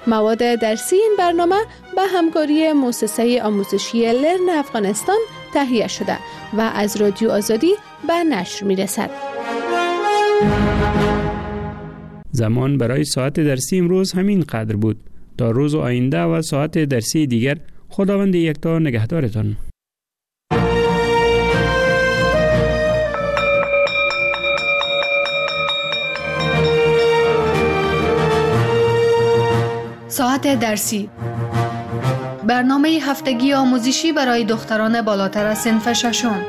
مواد درسی این برنامه به همکاری مؤسسه آموزشی لرن افغانستان تهیه شده و از رادیو آزادی به نشر می‌رسد. زمان برای ساعت درسی امروز همین قدر بود. تا روز آینده و ساعت درسی دیگر خداوند یکتا نگهدارتان. ساعت درسی، برنامه هفتگی آموزشی برای دختران بالاتر از صنف ششم.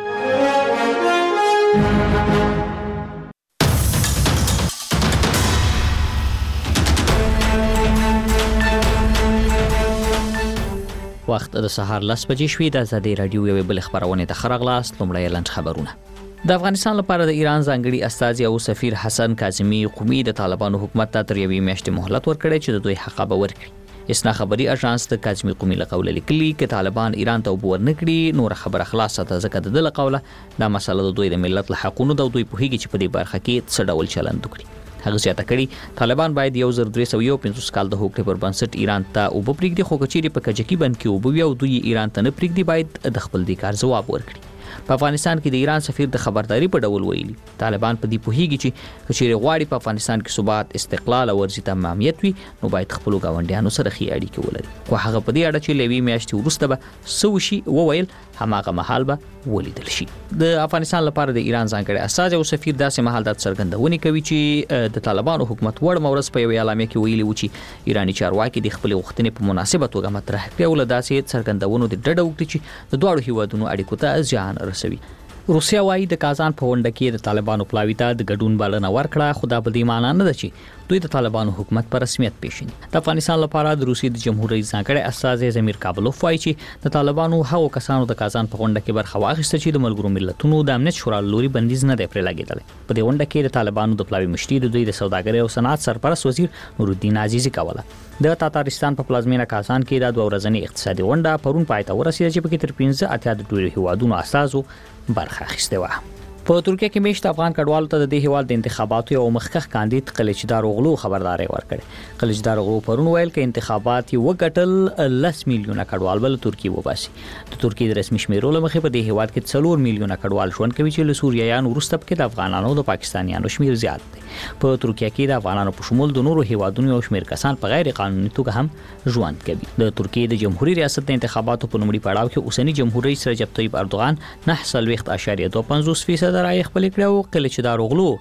وخت د سهار 10 بجې شوې. د آزادۍ رادیو یوې بل خبرونه ته خراغلاست. لومړی لنډ خبرونه. د افغانستان لپاره د ایران ځانګړي استازي او سفیر حسن کاظمی قومي د طالبانو حکومت ته تر یوې میاشتې مهلت ورکړی چې د دوی حق به ورکړي. اسنا خبري اژانس د کاظمی قومي له قوله لیکلي چې طالبان ایران ته وبور نکړي نور خبره خلاصه ته ځکه د له قوله دا مسله د دوی د ملت له حقونو د دوی په هیګي چې په دې برخه کې څه ډول چلند وکړي. هغه زیاته کړي طالبان باید 1350 کال د حکومت پر بنسټ ایران ته وبپریږدي خو کچېری په کجکی بند کې وبوي او دوی ایران ته نه پریږدي باید د خپل د کار جواب ورکړي. په افغانستان کې د ایران سفیر د خبرداري په ډول ویلي طالبان په دې پوهیږي چې کچېری غواړي په افغانستان کې ثبات استقلال او ورزي تمامیت وي نو باید خپل ګاونډیانو سره ښې اړیکې ولري. خو هغه په دې اړه چې لوي میاشتې وروسته به سوشي وویل هماغه محل به ولیدل شي. د افغانستان لپاره د ایران ځانګړي استازي او سفیر داسې محل د څرګندونې کوي چې د طالبانو حکومت وړ مورز په یو اعلامیه کې ویلي و چې ایرانی چارواکي د خپل وختونې په مناسبه توګه مطرح کړي او له داسې څرګندونو د ډډه وکړي چې د دوه هیوادونو اړیکو ته زیان رسوي. روسیا وايي د کازان په ونډه کې د طالبانو پلاوی ته د ګډون بلنه ورکړه خو دا په دې معنی نه ده چې دوی د طالبانو حکومت پر رسمیت پیژني. د افغانستان لپاره د روسیې د جمهور رئیس ځانګړي استازي زمیر کابلوف وايي چې د طالبانو هغو کسانو د کازان په ونډه کې برخه واخیسته چې د ملګرو ملتونو د امنیت شورا لوري بندیز نه دی پرې لګیدل. په دې ونډه کې د طالبانو د پلاوی مشري د دوی د سوداګرۍ او صنعت سرپرست وزیر نورالدین عزیزی کوله. د تاتارستان په پلازمینه کازان کې د دوه ورځنی اقتصادي غونډه پرون پای ته ورسېده چې په کې تر 15 اتیا د ډیرو هیوادونو استازو برخه اخیسته و. په ترکیه کې میشت افغان کډوالو ته د دې هیواد د انتخاباتو یو مخکخ کاندید قلچدار اوغلو خبرداري ورکړه. قلچدار اوغلو پرون ویل چې انتخابات یو غټل 10 میلیونه کډوال بل ترکیه وباسي. د ترکیه د رسمي شمیرو لمخې په دې هیواد کې 4 میلیونه کډوال ژوند کوي چې له سوریایانو وروسته کې د افغانانو او د پاکستانیانو شمیر زیات دی. په ترکیه کې د افغانانو په شمول د نورو هیوادونو یو شمیر کسان په غیر قانوني توګه هم ژوند کوي. د ترکیه د جمهوریت ریاست د انتخاباتو په لومړي پړاو کې اوسنی جمهور رئیس رجب طیب اردوغان 9.25% رای خپل کړو. قلچدار اوغلو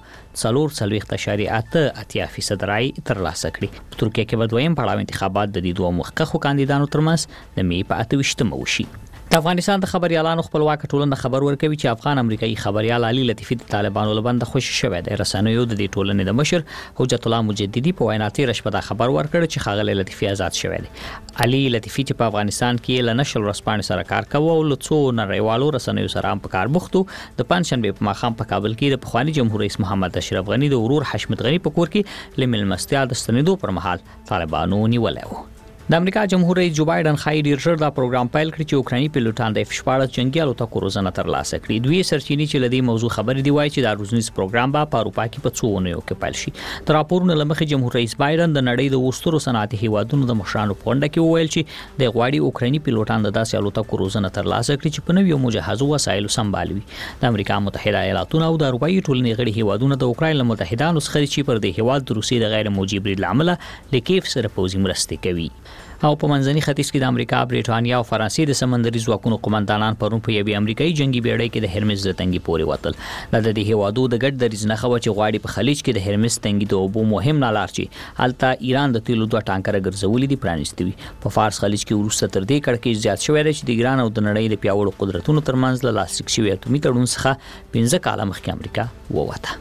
4.8% رای ترلاسه کړي. په ترکیه کې به دویم پړاو انتخابات د دې دوه مخکخو کاندیدانو ترمنځ د می په 28 وشي. د افغانستان د خبريالانو خپلواک ټولنه خبر ورکوي چې افغان امریکایي خبريال علي لطیفي د طالبانو لبند خوشی شوی دی. رسنیو د دې ټولنې د مشر حجت الله مجددي په وینا تیر شپه د خبر ورکړ چې ښاغلی لطیفي آزاد شوی دی. علي لطیفي چې په افغانستان کې له نشل ورسپانې سره کار کوي او له څو نړیوالو رسنیو سره هم په کار بوختو د پنځشنبه په ماښام په کابل کې د پخوانی جمهور رئیس محمد اشرف غنی د ورور حشمت غنی په کور کې لملمستیا د ستنېدو پر مهال طالبانو نیولای و. د امریکا جمهور رئیس جو بایدن خای ډیر ژر دا پروګرام پیل کړ چې اوکراني پیلوټان د F-14 جنگي الوتکو روزنه ترلاسه کړي. دوی سرچینې چې لدی موضوع خبرې دی وایي چې دا روزنیز پروګرام به په اروپا کې په 2 اونیو کې پیل شي. تر راپورونو لمخې جمهور رئیس بایدن د نړۍ د وسترو صنعتي هیوادونو د مشرانو په وړاندې کې وویل چې د غواړي اوکراني پیلوټان د داسې الوتکو روزنه ترلاسه کړي چې په نویو مجهزو وسایلو سمبالوي. د امریکا متحده ایالاتونو او د اروپایي ټولنې غړي هیوادونو د اوکراین له متحدانو څخه چې پر د هیواد د روسیې د غیر موجي برید لامل لیکيف سره پوزي مرستې کوي. او په منځني ختیځ کې د امریکا، بریټانیا او فرانسې د سمندري ځواکونو قومندانان پرون په یوې امریکایي جنگي بیړۍ کې د هرمز د تنګي پورې وتل. د دې هیوادو د ګډ دریځ نه خو چې غواړي په خلیج کې د هرمز تنګي د اوبو مهم نالار چې الته ایران د تیلو دوه ټانکر ګرځولې دي پرانیستي وي. په فارس خلیج کې وروسته تر دې کړکېچ زیات شوی دی چې د ایران او د نړۍ د پیاوړو قدرتونو ترمنځ له لاسلیک شوی اتومي تړون څخه 15 کاله مخکې امریکا ووته.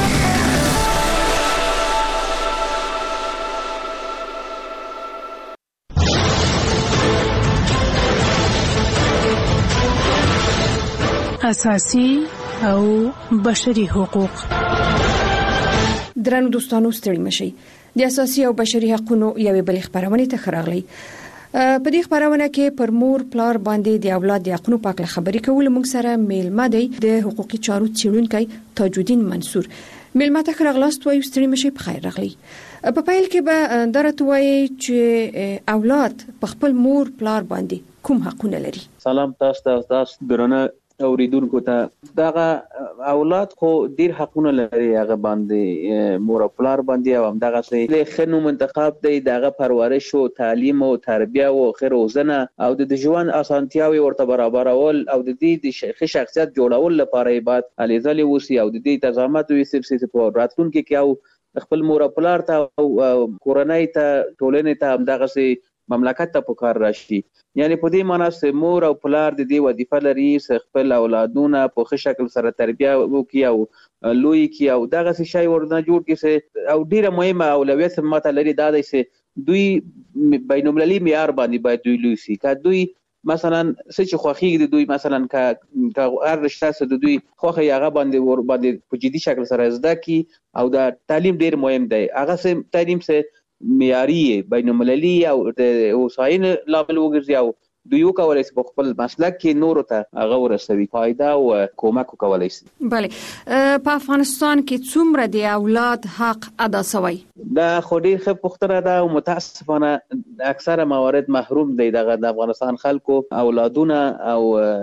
اساسي او بشري حقوق. درنو دوستانو ستړي مشي. د اساسي او بشري حقوقو یوې بلې خبرونه ته خراغلي. په دې خبرونه کې پر مور پلار باندې د اولاد د حقوقو په اړه خبرې کول موږ سره میلمه دی د حقوقي چارو څیړونکی تاج الدین منصور. میلمه ته خراغلاست وایو ستړي مشي په خیر راغلی. په پیل کې به درته وایي چې اولاد په خپل مور پلار باندې کوم حقونه لري. سلام تاسو درنه اوریدونکو ته. دغه اولاد خو ډیر حقونه لري هغه باندې مور او پلار باندې، او همدغه سي خنو منتخب دی دغه پرورش او تعلیم او تربیه او خیر روزنه او د ژوند اسانتیاوي ورته برابرول او د دې شخصیت جوړول لپاره بعد الیزالي وسی او د دې تضامت وي سب په راتلونکو کې او خپل مور او پلار ته او کورنۍ ته ټولنې ته همدغه سي مملکت ته پکار راشي. یعنی په دې معنی چې مور او پلار د دې وظیفه لري چې خپل اولادونه په ښه شکل سره تربیه وکړي او لوی کړي او دغه څه شی ورنه جوړ کړي. او ډیره مهمه اولویت ماته لري دا دی چې دوی بین المللي معیار باندې باید دوی لوی شي. که دوی مثلا څه چې خوښیږي د دوی مثلا که هر رشته څه د دوی خوښه هغه باندې په جدي شکل سره زده کړي او دا تعلیم ډیر مهم دی. هغه څه تعلیم څه معیاري بین المللي او د وسایل لامل وګرځي او دوی وکولای شي په خپل مسلک کې نور ته هغه ورسوي فائدہ او کومک وکولای شي. بله په افغانستان کې څومره د اولاد حق ادا شوی؟ دا خو ډیر ښه پوښتنه ده او متاسفانه اکثره موارد محروم دي د افغانستان خلکو اولادونه او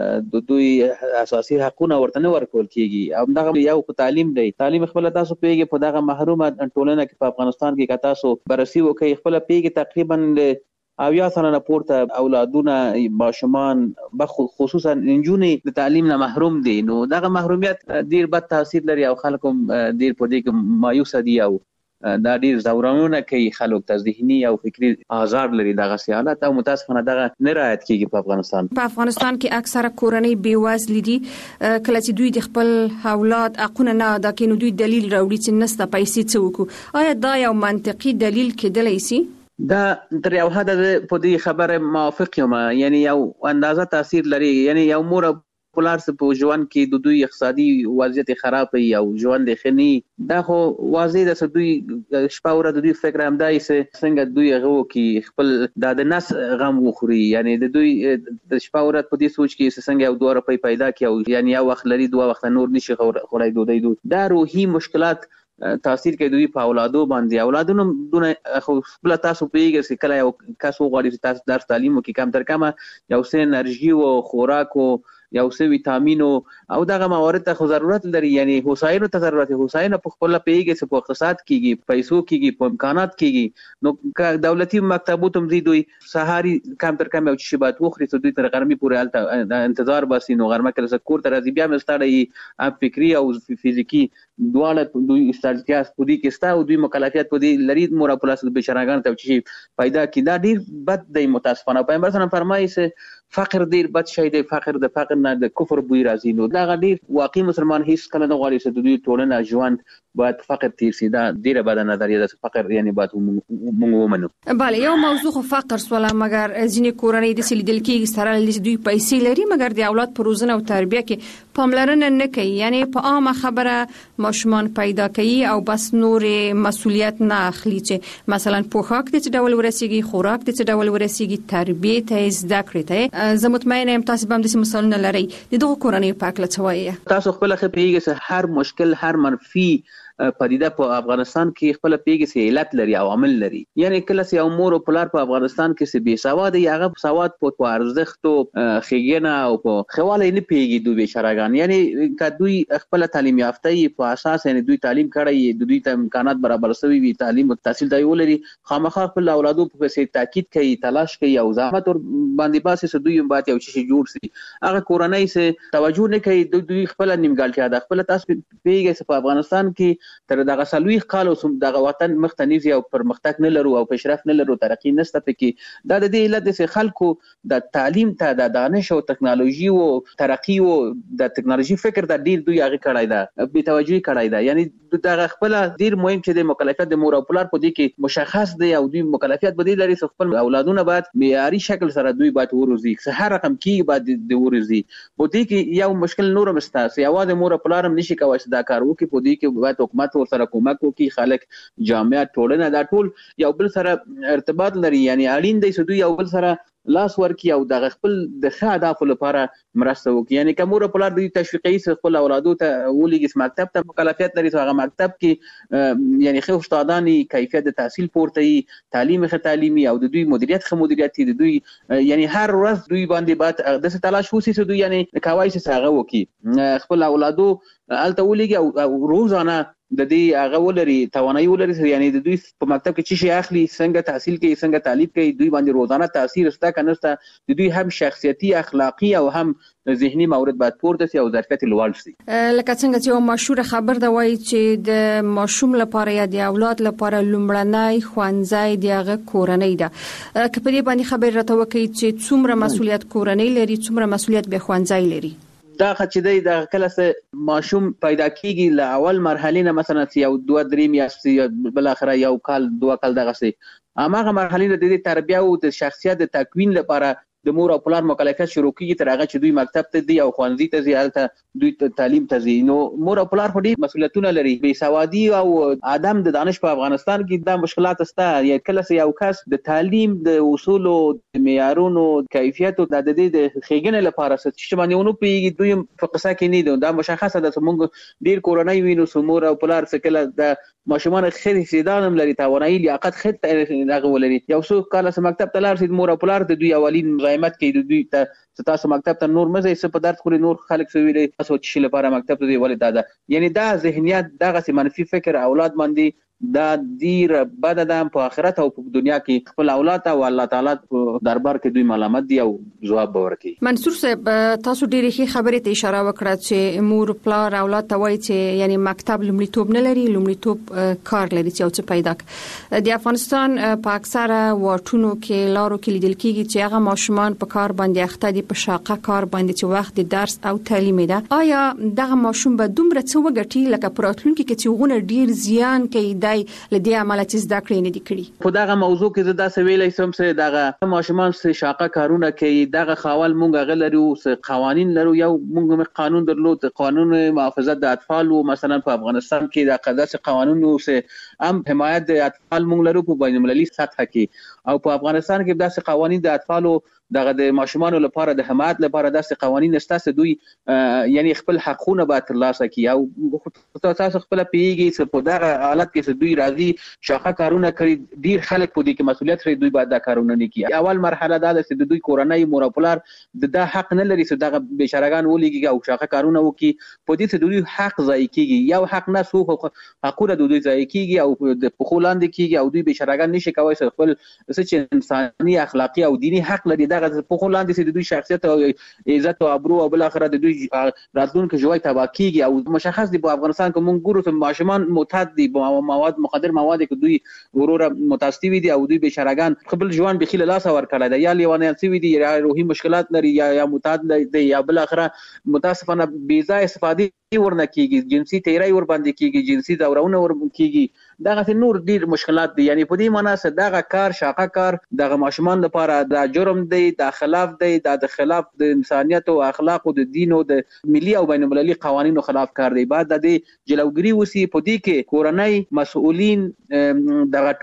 د دوی اساسي حقونه ورته نه ورکول کیږي. او دغه یو په تعلیم دی. تعلیم خپل تاسو پیږي په دغه محرومه ټولنه کې په افغانستان کې که تاسو بررسي وکړئ خپل پیږي تقریبا او یا څنګه پورته اولادونه ماشومان خصوصا نجونې د تعلیم نه محروم دي. نو دغه محرومیت ډیر بد تاثیر لري او خلکو ډیر په دې کې مایوس دي او دا ډیر زورونه کوي خلک ته ذهني او فکری آزار لري. دغه سیالات او متاسفانه دغه نه رعایت کیږي په افغانستان. په افغانستان کې اکثره کورنۍ بیوزل دي. کله چې دوی د خپل اولاد حقونه نه ادا کوي نو دوی دلیل راوړي چې نسته پیسې څه وکړو. آیا دا یو منطقي دلیل کېدلی شي؟ دا تر یو حد په دې خبره موافق یم. یعنی یو اندازه تاثیر لري. یعنی یو مور پلار په ژوند کې د دوی اقتصادي وضعیت خراب وي او ژوند خني دا خو واضح ده چې دوی شپه ورځ د دوی فکر هم دی چې څنګه دوی هغه کې خپل د نس غم وخوري. یعنی د دوی د شپه ورځ په دې سوچ کې څنګه یو 2 روپۍ پیدا کړي او یعنی یو وخت لري 2 وخت نور نشي خورای دوی دا روحي مشکلات تاثیر کوي دوی په اولادو باندې. اولادونو دونه خو بل تاسو پیږي چې کله یو کس وغواړي چې تاسو درس تعلیم وکړي کم تر کمه یو څه انرژي او خوراک او یو څه ویټامین او دغه موارد ته ضرورت لري. یعنی هوساینه ته ضرورت دی. هوساینه په خپل پیږي چې په اقتصاد کېږي پیسو کېږي په امکانات کېږي. نو دولتي مکتبونو هم دوی سهاري کم تر کم یو شی باید وخوري چې دوی تر غرمې پورې الته انتظار باسي. نو غرمه کې کور ته راځي بیا مستړی فکری او فزیکی دواړه دوی استالتیا په دې کې ستا او دوی مکلفیت په دې لري مور په لاس د بشراګان ته چې پیدا کی دا ډیر بد دی. متاسفانه پیغمبر صلی الله علیه وسلم فرمایي چې فقر ډیر بد شی دی. فقر د فقر نه د کفر بوی راځي. نو دا ډیر واقعي مسلمان هیڅ کله نه غواړي چې دوی ټولنه ژوند باید فقر تیر شي. دا ډیره بد نظریه ده. فقر یعنی باید موږ ومنو. بله یو موضوع خو فقر سواله مګر ځینې کورنۍ د سلیدل کېږي سره د دوی پیسې لري مګر د اولاد په روزنه او تربیه کې پاملرنه نه کوي. یعنی په عامه خبره ماشومان پیدا کوي او بس نور مسؤلیت نه اخلي چې مثلا پوښاک د څه ډول ورسیږي خوراک د څه ډول ورسیږي تربیه ته زده کړې ته. زه مطمئنه یم تاسو به هم د مثالونه لرئ. د دغه کورنۍ په اړه څه وایي؟ تاسو خپل خبرېږئ چې هر مشکل هر منفي پدیده په افغانستان کې خپل پیګي سي علت لري او عمل لري. یعنی کله چې یو مور او پلار په افغانستان کې سي بي سواد یې هغه سواد په ارزښت او خېګنه او په خواله نه پیګي دوی بشراګان. یعنی که دوی خپل تعلیم یافته په اساس یعنی دوی تعلیم کړی دوی ته امکانات برابر شوي وي تعلیم او تحصیل دی ولري خامخا خپل اولادو په سي تاکید کوي تلاش کوي او زحمت ور باندې باسي چې دوی باید یو شي جوړ شي. هغه کورنۍ سي توجه نه کوي دوی خپل نیمګړتیا ده. خپل تاسو پیګي په افغانستان کې تر دغه سلوي خالو دغه وطن مختنیزي او پرمختګ نه لرو او پیشرفت نه لرو ترقی نشته پکې. دا د دې علت د خلکو د تعلیم ته د دانش او ټکنالوژي او ترقی او د ټکنالوژي فکر د ډیر دوی هغه کړای دا به توجه کړای دا. یعنی دغه خپل ډیر مهم چې د مکلفیت د مور او پلار په دې کې مشخص دی او دوی مکلفیت بدیل لري چې خپل اولادونه باید معیاري شکل سره دوی باید وروزي چې هر رقم کې باید د وروزي. په دې کې یو مشکل نور مستاس یوازې مور او پلار هم نشي کوي چې دا کار وکړي. په دې کې باید حکومت سره کومک وکړي. خلک جامعه ټولنه دا ټول یو بل سره ارتباط لري. یعنی اړین دی چې دوی یو بل سره لاس ورکي او د خپل د ښه اهدافو لپاره مرسته وکړي. یعنی کوم مور پلار د تشویقي خپل اولادو ته ولېږي مکتب ته مکلفیت لري، هغه مکتب کې یعنی ښه استادان کیفیت د تحصیل پورته وي، تعلیم ښه تعلیمي او د دوی مدیریت ښه مدیریت د دوی یعنی هر ورځ دوی باندې بعد د تلاش وسی چې دوی یعنی کوي چې هغه وکړي خپل اولادو الته ولېږي او روزانه د دې هغه ولري توانایي ولري یعنی د دوی په مکتب کې چې اخلي څنګه تحصیل کوي څنګه تعلیم کوي دوی باندې روزانه تاثیر ستا کنهسته د دوی هم شخصیتي اخلاقی او هم ذهني مورد باید پورته سي او ظرفیت لوړ سي. لکه څنګه چې یو مشهور خبر دا وایي چې د ماشوم لپاره یا د اولاد لپاره لومړنی ښوونځی دغه کورنۍ ده. که په دې باندې خبر راته وکړي چې څومره مسؤلیت کورنۍ لري څومره مسؤلیت به ښوونځی لري؟ دا چې د کله سه ماشوم پیدا کیږي له اول مرحله نه مثلا یو 2-3 میاشتې بل اخره یو کال 2 کال دغه سي هغه مرحله د تربیه او د شخصیت د تکوین لپاره د مور او پلار مکلفیت شروع کیږي تر هغه چې دوی مکتب ته دی او ښوونځي ته ځي هلته دوی تعلیم ته ځي. نو مور او پلار په دې مسؤلیتونه لري. بې سوادي او عدم د دانش په افغانستان کې د مشکلات ستا یا کله یو کس د تعلیم د اصول او د معیارونو کیفیت او د دې د خېګنې لپاره چې باندې ونو پیږي دوی په قصه کې نه دا مشخصه ده چې موږ ډیر کورنۍ وینو سمور او پلار څخه د ماشومان خیر سیدانم لري توانایي لیاقت خت هغه ولري یو څو کال سم مکتب ته لاړ شي مور او پلار د دوی اولین مزاحمت کوي دوی ته تاسو مکتب ته نور مزه څه په درد خوري نور خلک سوي تاسو چې لپاره مکتب ته دی ولې دا یعنی دا ذهنیت دغه منفي فکر اولاد باندې دا ډیر بد ده په آخرت او په دنیا کې خپل اولاد او الله تعالی په دربار کې دوی ملامت دي او جواب ورکړي. منصور صاحب تاسو ډیره ښه خبره ته اشاره وکړه چې مور پلار اولاد ته وایي چې یعنی مکتب لومړیتوب نه لري لومړیتوب کار لري چې څه پیدا کړي. د افغانستان په اکثره واټونو کې لارو کې لیدل کېږي چې هغه ماشومان په کار باندې اخته دي په شاقه کار باندې چې وخت د درس او تعلیم ده. آیا دغه ماشوم به دومره څه وګټي لکه پراتلونکو کې چې غونه ډیر زیان کوي لدی عمل چې زده کړې نه دي کړي؟ په دغه موضوع کې زه دا سویلای سم چې دغه ماشومان چې شاقه کارونه کوي دغه خاول مونږ غلرو قوانین لرو یو مونږ قانون درلود قانون محافظت د اطفال او مثلا په افغانستان کې د قضاس قانون او هم حمایت د اطفال مونږ لرو په بین المللي سطح کې او په افغانستان کې داسې قوانین د اطفالو دغه د ماشومان لپاره د حمایت لپاره داسې قوانین شته دوی یعنی خپل حقونه به ترلاسه کړي او تاسو خپل پیږي چې په دغه حالت کې دوی راځي شاخه کارونه کوي ډیر خلک په دې کې مسؤلیت لري دوی باید دا کارونه نه کوي. اول مرحله دا ده چې دوی کورنۍ مور او پلار د حق نه لري چې دغه بشرګان ولېږي او شاخه کارونه وکړي په دې چې دوی حق ضایع کیږي یو حق نه سو حقونه دوی ضایع کیږي او د پخولاند کیږي او دوی بشرګان نشي کوي خپل چې انساني اخلاقی او دینی حق لري دغه په خلاندې چې د دوی شخصیت او عزت او ابرو او بل اخره د دوی راتلونکو ژوند تباہ کیږي او مشخص دي په افغانستان کې مونږ ګورو چې ماشومان معتاد دي مواد مخدر مواد کې دوی وروره متاسفي دي او دوی بشرګان خپل ژوند به خلل لاس ور کړل یا لیوانیان سوي دي یا روحي مشکلات لري یا معتاد دي یا بل اخره متاسفانه بې ځای استفاده ورنه کیږي جنسي تیری ور باندې کیږي جنسي دورونه ور کیږي دغه نور ډیر مشکلات دي یعنی په دې معنی چې دغه کار شاقه کار دغه ماشومان لپاره د جرم دی د خلاف دی د خلاف د انسانیت او اخلاق او د دین او د ملي او بین المللي قوانینو خلاف کار دی. بعد د جلوګری وسی په دې کې کورنۍ مسؤلین دغه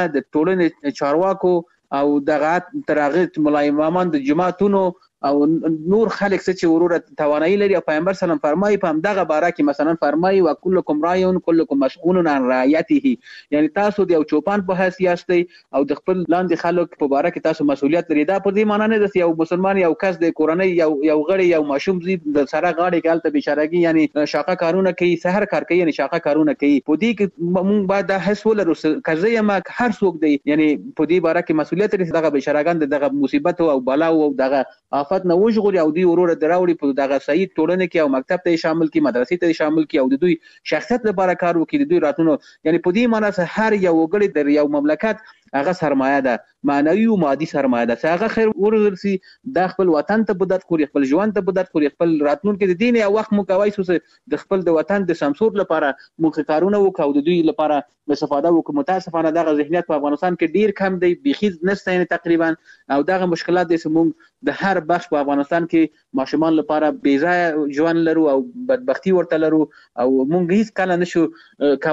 ټولنې چارواکو او دغه ترغه ملای امامان د جماعتونو او نور خلک چې وروره توانایي لري او پیغمبر سلام فرمایي په همدغه باره کې مثلا فرمایي وکلکم راعون کلکم مسئول عن رعیته یعنی تاسو د یو چوپان په حیثیت یاستئ او د خپل لاندې خلک په باره کې تاسو مسؤلیت لري. دا په دې معنی نه ده یو مسلمان یو کس د کورنۍ یو غړی یو ماشوم زی د سره غاړي کې الته بشرګي یعنی شاقه کارونه کوي سحر کار کوي یعنی شاقه کارونه کوي په دې کې موږ باید د حس ولرو کزه ما هر څوک دی یعنی په دې باره کې مسؤلیت لري دغه بشرګان دغه مصیبت او بلا او دغه آفت نه وژغوري او دوی وروره دراوړي په دغه صحیح ټولنه کې او مکتب ته شامل کی مدرسې ته شامل کی او د دوی شخصیت لپاره کار وکړي د دوی راتلونو یعنی په دې معنی چې هر یو وګړي د یو مملکت هغه سرمایه ده معنوي او مادي سرمایه ده چې هغه خیر ورسي د خپل وطن ته بدت خوري خپل ژوند ته بدت خوري خپل راتلونکو د دین او وخت مو کوي چې د خپل د وطن د سمسور لپاره مخ کارونه وکاو د دوی لپاره استفاده وکړو. متاسفانه دغه ذهنیت په افغانستان کې ډیر کم دی بيخیز نشته تقریبا او دغه مشکلات د سمون د هر بخش په افغانستان کې ماشومان لپاره بیځای ژوند لرو او بدبختی ورته لرو او مونږ هیڅ کله نشو کوي او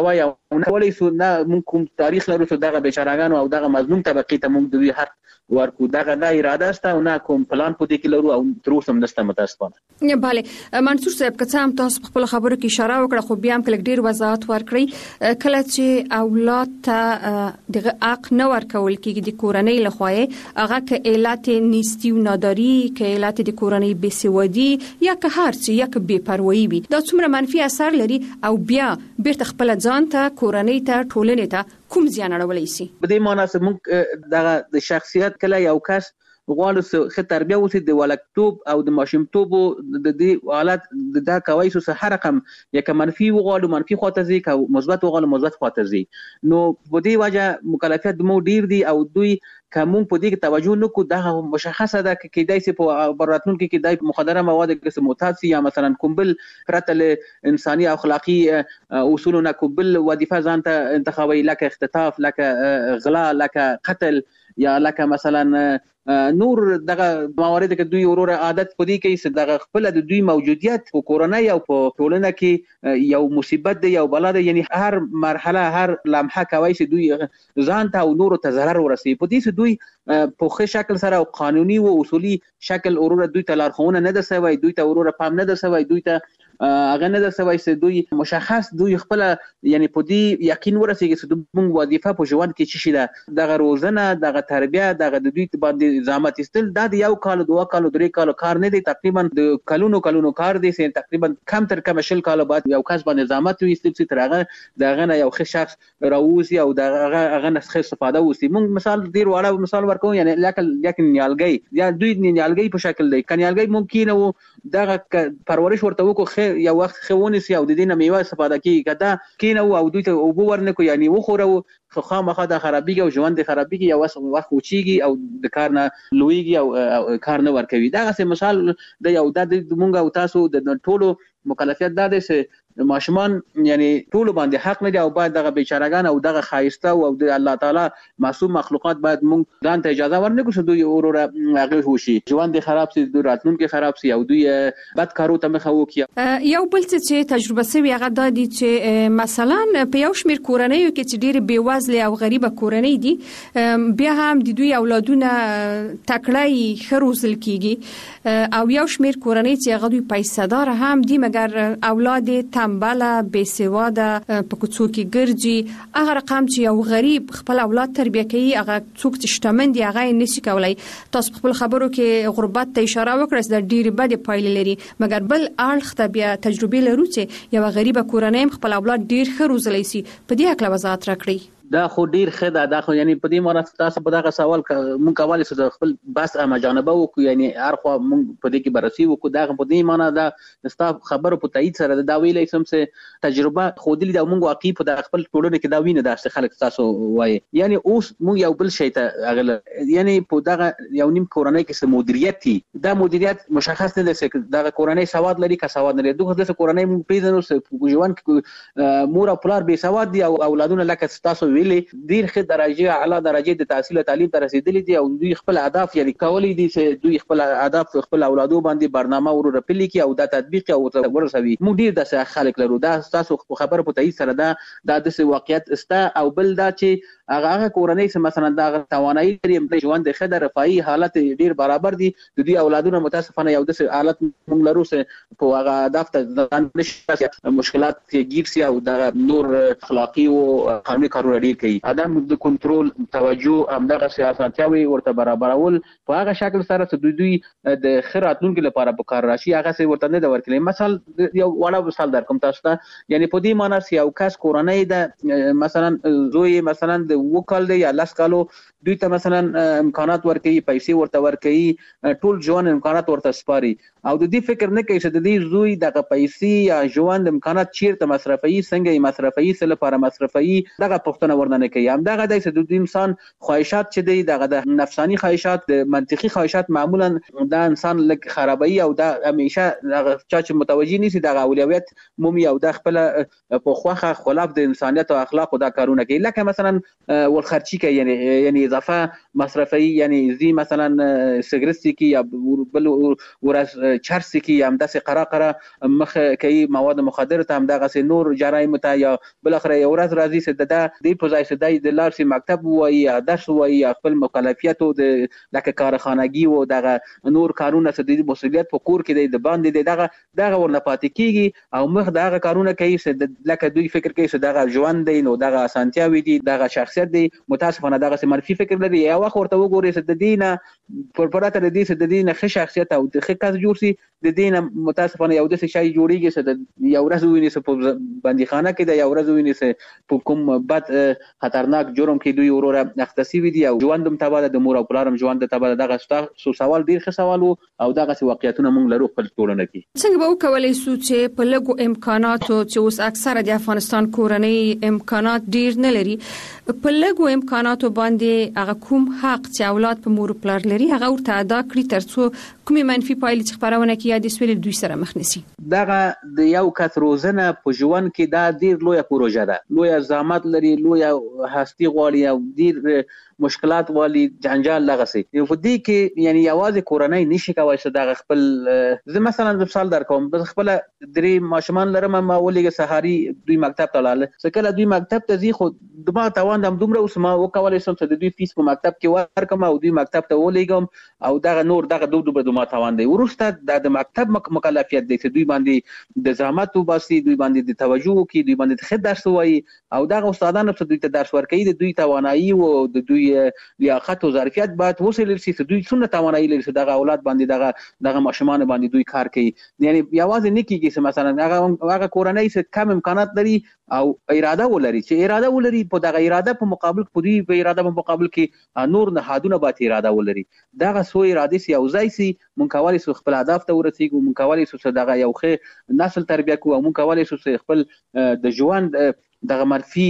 ولې سو نه مونږ کوم تاریخ لرو چې دغه بیچارهګانو او دغه مظلوم طبقې ته مونږ دوی حق ورکو دغه نه اراده است او نه کوم پلان په دې کې لرو او تر اوسه هم نشته متاسفانه. بله منصور صاحب که څه هم تاسو خپل خبرو کې اشاره وکړه خو بیا هم کله ډیر وضاحت ورکړئ کله چې اولاد ته دغه حق نه ورکول کېږي د کورنۍ لخوا هغه که علت نیستی و ناداری که علت د کورنۍ بېسوادي یا که هر څه یا که بې پروایی وي دا څومره منفي اثر لري او بیا بیرته خپل ځان ته کورنۍ ته ټولنې ته کوم زیان اړولی شي. په دې معنی چې موږ دغه د شخصیت کله یو کس غواړو چې ښه تربیه وکړي د ولکتوب او د ماشومتوب د دې حالت دا کوي چې هر رقم یا که منفي وغواړو منفي خواته ځي که مثبت وغواړو مثبت خواته ځي نو په دې وجه مکلفیت مو ډیر دي او دوی کوم په دې کې توجه نکوي دا مشخصه ده کې دای سي په براتون کې دای مخدره مواد کې معتاد سي یا مثلا کوم بل پرته له انساني او اخلاقی اصولنا کوم بل وظیفه ځان ته انتخابي لکه اختطاف لکه غلا لکه قتل یا لکه مثلا نور دغه موارد کې دوی ورور عادت پدې کوي چې دغه خپل د دوی موجودیت په کورنۍ او په ټولنه کې یو مصیبت دی یو بلا دی یعنی هر مرحله هر لمحه کوي چې دوی ځان ته او نور ته ضرر ورسي په دې چې دوی په ښه شکل سره او قانوني او اصولي شکل ورور دوی ته لارښوونه نه ده سوی دوی ته ورور پام نه ده سوی دوی ته هغه نه ده سوی چې دوی مشخص دوی خپل یعنی په دې یقین ورسیږي چې موږ وظیفه په ژوند کې چی شي ده دغه روزنه دغه تربیه دغه د دوی باندې زحمت استل دا د یو کال دوه کال درې کال کار نه دی تقریبا د کلونو کار دی چې تقریبا کم تر کم شل کال بعد یو کس باندې زحمت وي چې تر هغه دغه نه یو ښه شخص راوځي او دغه هغه نه ښه استفاده وسی موږ مثال ډیر وړه مثال ورکو یعنی لکه نیالګي یا دوی نیالګي په شکل دی کنيالګي ممکن وو دغه پرورش ورته وکړو یو وخت خونه سي او د دې نه میوه استفاده کوي کدا کینه او دوی ته او ورنکو یعنی وخوره خو خامخا د خرابېږي او ژوند د خرابېږي یو وخت وچیږي او د کار نه لویږي او کار نه ورکوي دا غسه مثال د یو د مونږ او تاسو د ټولو مکلفیت دا دی چې ماشومان یعنی ټول باندې حق نه دی او باید دغه بیچارهګان او دغه خایسته او د الله تعالی معصوم مخلوقات باید مونږ ځان ته اجازه ورنکړو چې دوی اوروره هغه وشي ژوند خراب سي دوی راتلونکي خراب سي او دوی بد کارو ته مخه وکړي. یو بل څه تجربه سوي هغه د دې چې مثلا په یو شمیر کورنۍ کې چې ډېر بیوزله او غریبه کورنۍ دي بیا هم د دوی اولادونه تکړه خروزل کیږي او یو شمیر کورنۍ چې هغه دوی پیسې هم دي مګر اولاد تنبله بېسواده په کوڅو کې ګرځي هغه رقم چې یو غریب خپل اولاد تربیه کوي هغه څوک چې شتمن دي هغه نشي کولای. تاسو خپل خبرو کې غربت ته اشاره وکړه چې د ډېر بد پایلې لري مګر بل اړخ ته بیا تجربه لرو چې یو غریب کورنۍ خپل اولاد ډېر ښه روزلی سي په دې اړه وضاحت راکړئ. دا خو ډیر ښه ده دا خو یعنی په دې معنی تاسو په دغه سوال مونږ کولای شو خپل بس مجانبه وکړو یعنی هر خو مونږ په دې کې بررسي وکړو دا په دې معنی دا ستاسو خبرو په تایید سره دا ویلې سم چې تجربه خو دې دا مونږ واقعي په خپل ټولنه کې دا وینه دا چې خلک تاسو وایي یعنی اوس مونږ یو بل شی ته اغل یعنی په دغه یو نیم کورنۍ کې مدیریت دي دا مدیریت مشخص نه دی چې دغه کورنۍ سواد لري که سواد نه لري دغه د کورنۍ مونږ پیژنو چې ژوند کې مور او پلار به سواد دي او اولادونه لکه تاسو ډیر ښه درجه اعلی درجه د تحصیل او تعلیم ته رسیدلي دي او دوی خپل اهداف یعنی کولی دي چې دوی خپل اهداف خپل اولادو باندې برنامه ورو پلي کی او دا تطبیق او ورسوي موږ ډیر د خلک لرو دا تاسو خبر په تایید سره دا د واقعیت است او بل دا چې هغه کورنۍ چې مثلا دا توانایي لري ژوند د خدای رفاهي حالت ډیر برابر دي د دوی اولادونه متاسفانه یو د حالت موږ لرو چې په هغه اهداف ته ځان نشي مشکلات کې گیر سي او د نور اخلاقی او قانوني کارونه ډیر کوي عدم د کنټرول توجه همدغه سیاستیاوي ورته برابرول په هغه شکل سره چې دوی د خیراتونکو لپاره په کار راشي هغه څه ورته نه دا ورکړي مثال یو وړه مثال درکوم تاسو ته یعنی په دې معنی یو کس کورنۍ د مثلا زوی مثلا د وکال دی یا لاس کالو دوی ته مثلا امکانات ورکړي پیسې ورته ورکړي ټول ژوند امکانات ورته سپاري او د دې فکر نه کوي چې د دې زوی دغه پیسې یا ژوند امکانات چیرته مصرفي څنګه یې مصرفي څه لپاره مصرفي دغه پښتنه ورننه کوي هم دغه د سدود انسان خواهشات چې دی دغه د نفسانی خواهشات د منطقي خواهشات معمولا د انسان لک خرابوي او دا همیشه دغه چې متوجي نشي دغه اولویت مومي او د خپل په خوخه خلاف د انسانیت او اخلاق او دا کارونه کوي لکه مثلا ول خرچي کوي یعنی اضافه مصرفي یعنی زی مثلا سیګریټ کی یا بل ورس چرس کی هم داسې قره مخ کوي مواد مخدر ته هم دغه نور جرایم ته یا بل اخر یو ورځ راځي چې د په ځای چې د لارسي مکتب وایي یا درس وایي یا خپل مکلفیت او د لکه کارخانګي او دغه نور کارونه چې د مسؤلیت په کور کې د باندې دغه ورنه پاتې کیږي او مخ دغه کارونه کوي چې لکه دوی فکر کوي چې دغه ژوند دی نو دغه اسانتیاوي دي دغه شخصیت دی متاسفانه دغه منفي فکر لري یا وخت ورته وګوري چې د دینه پرپراته د دې د دینه ښه شخصیت او د ښه کس جوړ شي د دینه متاسفانه یو د شي جوړیږي چې یو ورځ ویني چې په بندیخانه کې د یو ورځ ویني چې په کوم بد خطرناک جرم کې دوی وروره اختصاصي دي او ژوندم تباله د مور او پلارم ژوند تباله دغه سوال ډیر ښه سوال او دغه واقعیتونه موږ لرو خپل ټولنه کې څنګه به وکولای شو چې په لږو امکاناتو چې اوس اکثره د افغانستان کورنۍ امکانات ډیر نه لري په لږو امکاناتو باندې هغه کوم حق چې اولاد په مور او پلار لري هغه ورته ادا کړی ترڅو کومې منفي پایلې چې خبرونه کوي د سویل دوی سره مخ نشي دغه د یو کس روزنه په ژوند کې دا ډیر لویه پروژه ده لویه زحمت لري لویه هستی غواړي او ډیر مشکلات والی جنجال لغسي په دې کې یعنی یوازې کورنۍ نشي کولای چې دغه خپل زه مثلا مثال درکوم بس خپل درې ماشومان لرم ما ولګه سهاري دوی مکتب ته لاله سکه دوی مکتب ته ځي خو دما توان د دومره اوس ما وکولای شم چې دوی فیس په مکتب کې ورکم او دوی مکتب ته ولېګم او دغه نور دغه دوه توان دی ورسته د مکتب مکلفیت دی چې دوی باندې د زحمت وباسي دوی باندې د توجه کوي دوی باندې د درس وایي او دغه استادانو چې دوی ته درس ورکوي د دوی توانایي او د دوی لیاقت او ظرفیت باید وسیل شي چې دوی څونه توانایي لري چې دغه اولاد باندې دغه ماشومان باندې دوی کار کوي یعنی یوازې نه کیږي چې مثلا هغه کورنۍ چې کم امکانات لري او اراده ولري چې اراده ولري په دغه اراده په مقابل کې دوی په اراده په مقابل کې نور نهادونه باید اراده ولري دغه سو اراده سي او ځای سي مونږ کولای شو خپل اهداف ته ورسېږو مونږ کولای شو دغه یو ښه نسل تربیه کوو مونږ کولای شو خپل د ژوند دغه منفي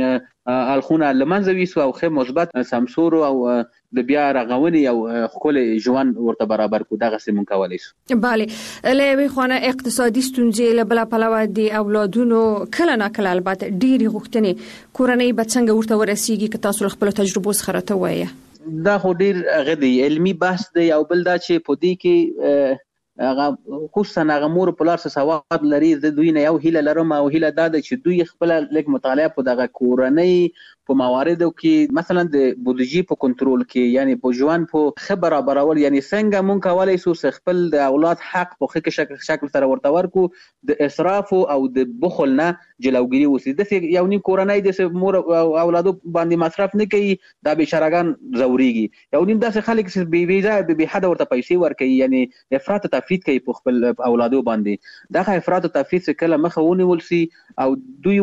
الخونه لمنځه ویسو او ښه مثبت سمسور او د بیا رغونې او خپل ژوند ورته برابر کو دغه سیمون کولای شو bale له خونه اقتصادي ستونزې له بل پلوه دي اولادونو کله نه کله البته ډېری غوښتنې کورنۍ به څنګه ورته ورسیږي که تاسو خپل تجربه سره ته وایي دا خو ډېر غدي علمي بحث دی او بل دا چې په دې کې هغه خصوصا هغه مور په لار سواد لري د دوی نه یو هیله لرم او هیله دا ده چې دوی خپل لیک مطالعه په دغه کورنۍ په مواردو کې مثلا د بودیجې په کنټرول کې یعنی په ژوند په خبر برابرول یعنی څنګه مونږ کولای شو خپل د اولاد حق په ښه شکل سره ورته ورکو د اسراف او د بخل نه جلوګیری وسی د یو نیم کورنۍ د مور اولادو باندې مصرف نه کوي دا بشرګان زوريږي یو نیم داسې خلک چې بې حد ورته پیسې ورکوي یعنی افراط تفرید کوي په خپل اولادو باندې دغه افراط تفرید کله مخه ونیول سي او دوی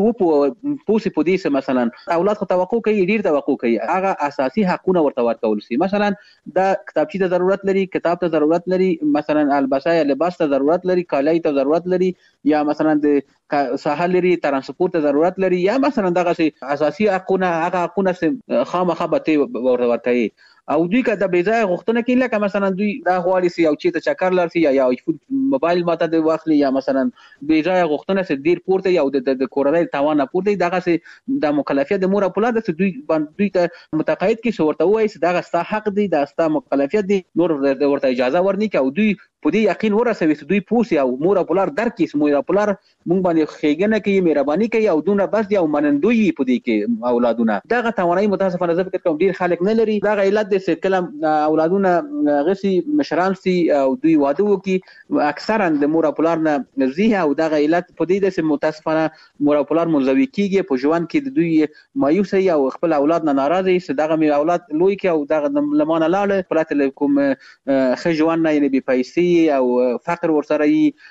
پوسی په دې مثلا اولاد توقع کوي ډیر توقع کوي هغه اساسي حقونه ورته ورکول شي مثلا د کتابچې ته ضرورت لري کتاب ته ضرورت لري مثلا البسه یا لباس ته ضرورت لري کالای ته ضرورت لري یا مثلا د ساحل لري ترانسپورت ته ضرورت لري یا مثلا دغه اساسي حقونه هغه حقونه خامخا به ورته ورکوي او دوی که د بیځای غوښتنه کوي لکه مثلا دوی دا غواړي چې یو چیرته چکر لرسي یا موبایل ماته د واخلي یا مثلا بیځای غوښتنه چې ډیر پورته یا د کورنۍ توان پورته دغه د مکلفیت د مور په لار د دوی ته متقاعد کی ورته وایي چې دغه ستا حق دی دا ستا مکلفیت دی نور ورته اجازه ورني او دوی په دې یقین ورسوي چې دوی پوسی او مور په لار درکې مور په لار مونږ باندې خېګنه کوي مهرباني کوي او دونه بس دی او منندوی په دې کې اولادونه دغه توانایي متاسفانه زه فکر کوم ډیر خلک نه لري دغه علت د کلم اولادونه غسي مشران سي او دوی واده وکي اکثرا د مور په لار نه زیه او دغه علت په دې د متاسفانه مور په لار منځوي کیږي په ژوند کې د دوی مایوس او خپل اولاد نه ناراضي چې دغه می اولاد لوی کې او دغه لمانه لاله پرته کوم خجوان نه یعنی بي پیسې او فقر ورسره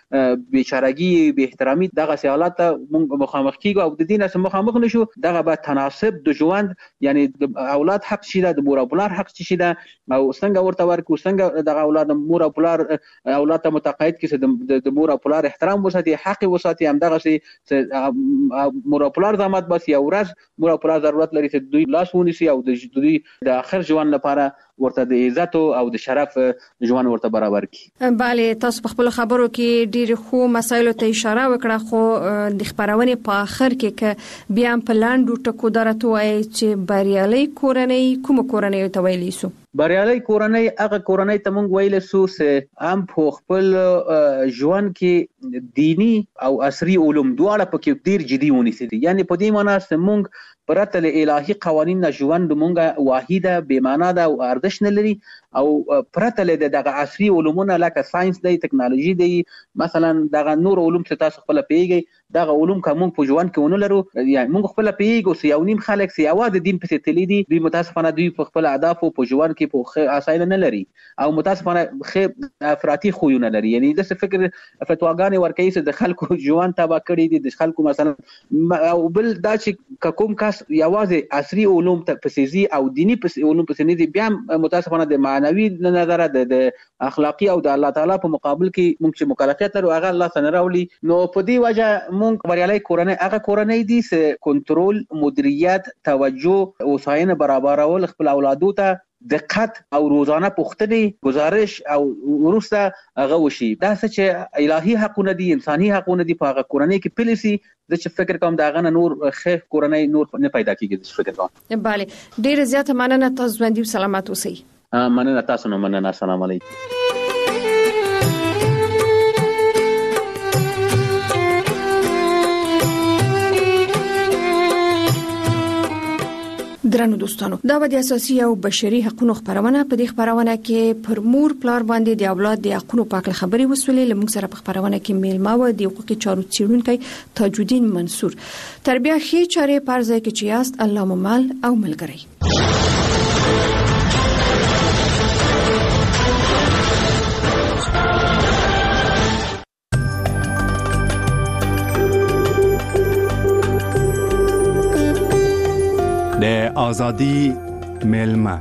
بیچارهګي به احترامي دغه سیالات مخامخ کیږي او د دین سره مخامخ نشو دغه به تناسب د ژوند یعنی د اولاد حق شي د مور او پلار حق شي دا او څنګه ورته ورکو څنګه دغه اولاد مور او پلار اولاد ته متقاعد کړي د مور او پلار احترام وساتي حق وساتي هم دغه سي مور او پلار زحمت بس یو ورځ مور او پلار ضرورت لري چې دوی لاس ونیسي او د دوی د اخر ژوند لپاره ورته د عزت او د شرف ژوند ورته برابر کړي. bale تاسو په خپل خبرو کې ډیر خو مسایلو ته اشاره وکړه، خو د خبرونه په اخر کې ک بیا په لاندو ټکو درته وایي چې بریالي کورنۍ کوم کورنۍ ته ویلی سو؟ بریالي کورنۍ هغه کورنۍ ته مونږ ویل سو چې هم په خپل ژوند کې دینی او عصري علوم دواړه پکې ډیر جدي ونیسي. یعنی په دې معنی چې مونږ پرته له الهي قوانینو ژوند مونږه واحده بې معنا ده او ارزښت نه لري، او پرته له دغه عصري علومونه لکه ساينس دی، ټکنالوژي دی، مثلا دغه نور علوم چې تاسو خپل پیږئ، دغه علوم کوم په ژوند کې ونه لرو. یعنی مونږ خپل پیږو چې یو نیم خلک سي اواز د دین په تللی دي، دوی متاسفانه دوی په خپل اهداف په ژوند کې په اساینه نه لري، او متاسفانه خې افراطي خوونه لري. یعنی د څه فکر فتواګانې ورکوي چې د خلکو ژوند تبا کړی دي، د خلکو مثلا او بل دا چې کوم کس یوازې عصري علوم ته پسېزي او دینی علوم پسې نه دي، بیا متاسفانه د معنوي نظر د اخلاقی او د الله تعالی په مقابل کې مونږ چې مکلفیت لرو هغه الله څخه راولي. نو په دې وجه مونږ بریالي کورنۍ هغه کورنۍ دي چې کنټرول، مدیریت، توجه، وساینه برابرول خپل اولادو ته دقت او روزانه پوښتنې، گزارش او ورسته هغه وشي. دا چې الهي حقونه دي، انساني حقونه دي، په هغه کورنۍ کې پلیسي د چې فکر کوم دا غنه نور خیر کورنۍ نور نه پیدا کیږي. د فکر کوم bale ډیر زیات مننه، تاسو باندې سلامات اوسئ. مننه تاسو نو مننه. السلام علیکم. درنو دوستانو، دا د اساسي او بشري حقوقو خبرونه په دې خبرونه کې پر مور پلار باندې د اولاد د حقوقو په اړه خبري وسولې. لمونږ سره په خبرونه کې میلمه و د حقوقي چارو څیړونکي تاجالدین منصور. تربیه خې چارې پرځای کې چې یاست، الله مو مال او ملګری. د آزادی میلمه.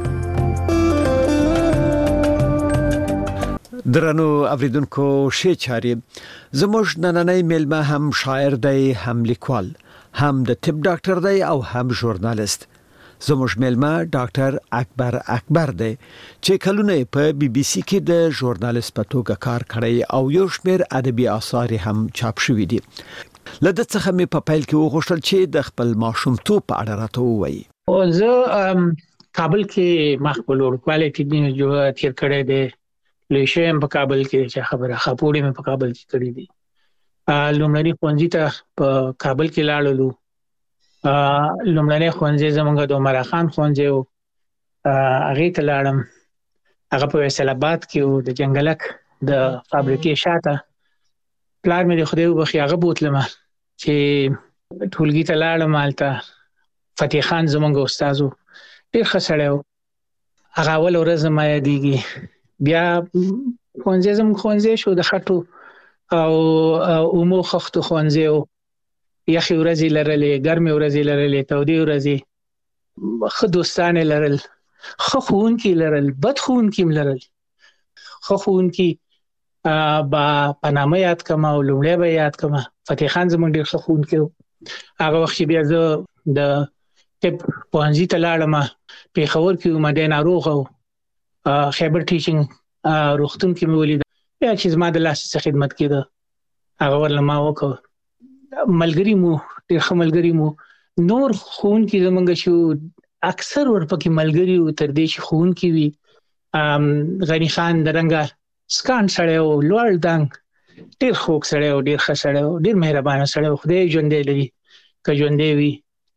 درنو اوریدونکو شه چاري، زموږ نننۍ میلمه هم شاعر دی، هم لیکوال، هم د طب ډاکټر دی او هم ژورنالیست. زموږ میلمه ډاکټر اکبر دی چې کلونه په بي بي سي کې د ژورنالیست په توګه کار کړی او یو شمېر ادبي آثار هم چاپ شوي دي. لدې څخه مې په پیل کې وغوښتل چې د خپل ماشومتوب په اړه راته ووایي. او زه کابل کې مخبل ورکواله کې جو تیر کړی دی، لویشم په کابل کې چې خبره خپوړې مې په کابل کې کړې دي. لومړني ښوونځي ته په کابل کې لاړلو. لومړني ښوونځي زمونږ د عمر خان ښوونځي او هغه ته لاړم. هغه په فیصل آباد کې او د جنگلک د فابریکې شاته. پلار مې د خدای وبخي هغه بوتلم چې ټولګي ته لاړم. هلته فتح خان زمونږ استادو ډېر ښه سړی و. هغه اول ورځ ما یادېږي. بیا ښوونځي شو د خټو او اومو خښتو ښوونځي و. یخې ورځې لرلې، ګرمې ورځې لرلې، تودې ورځې، ښه دوستان لرل، ښه ښوونکي لرل، بد ښوونکي لرل. ښه ښوونکي با پنامه یاد کما او لومړی به یاد کما. فتح خان زموږ ډېر ښه ښوونکی و. هغه وخت بیا زه د طب پوهنځي ته لاړم. پېښور کې وم، دی ناروغه و. خیبر ټیچینګ روغتون کې مې ولید. بیا چې زما د لاس څخه خدمت کېده هغه ورله ما وکړ. ملګری مو ډېر ښه ملګری مو. نور ښوونکي زموږ شو اکثر ورپکې ملګري و، تر دې چې ښوونکي وي. غني خان درنګه سکان سړی و، لوړ دنګ، ډېر خوږ سړی و، ډېر ښه سړی و، ډېر مهربانه سړی و. خدای ژوندی لري که ژوندی وي.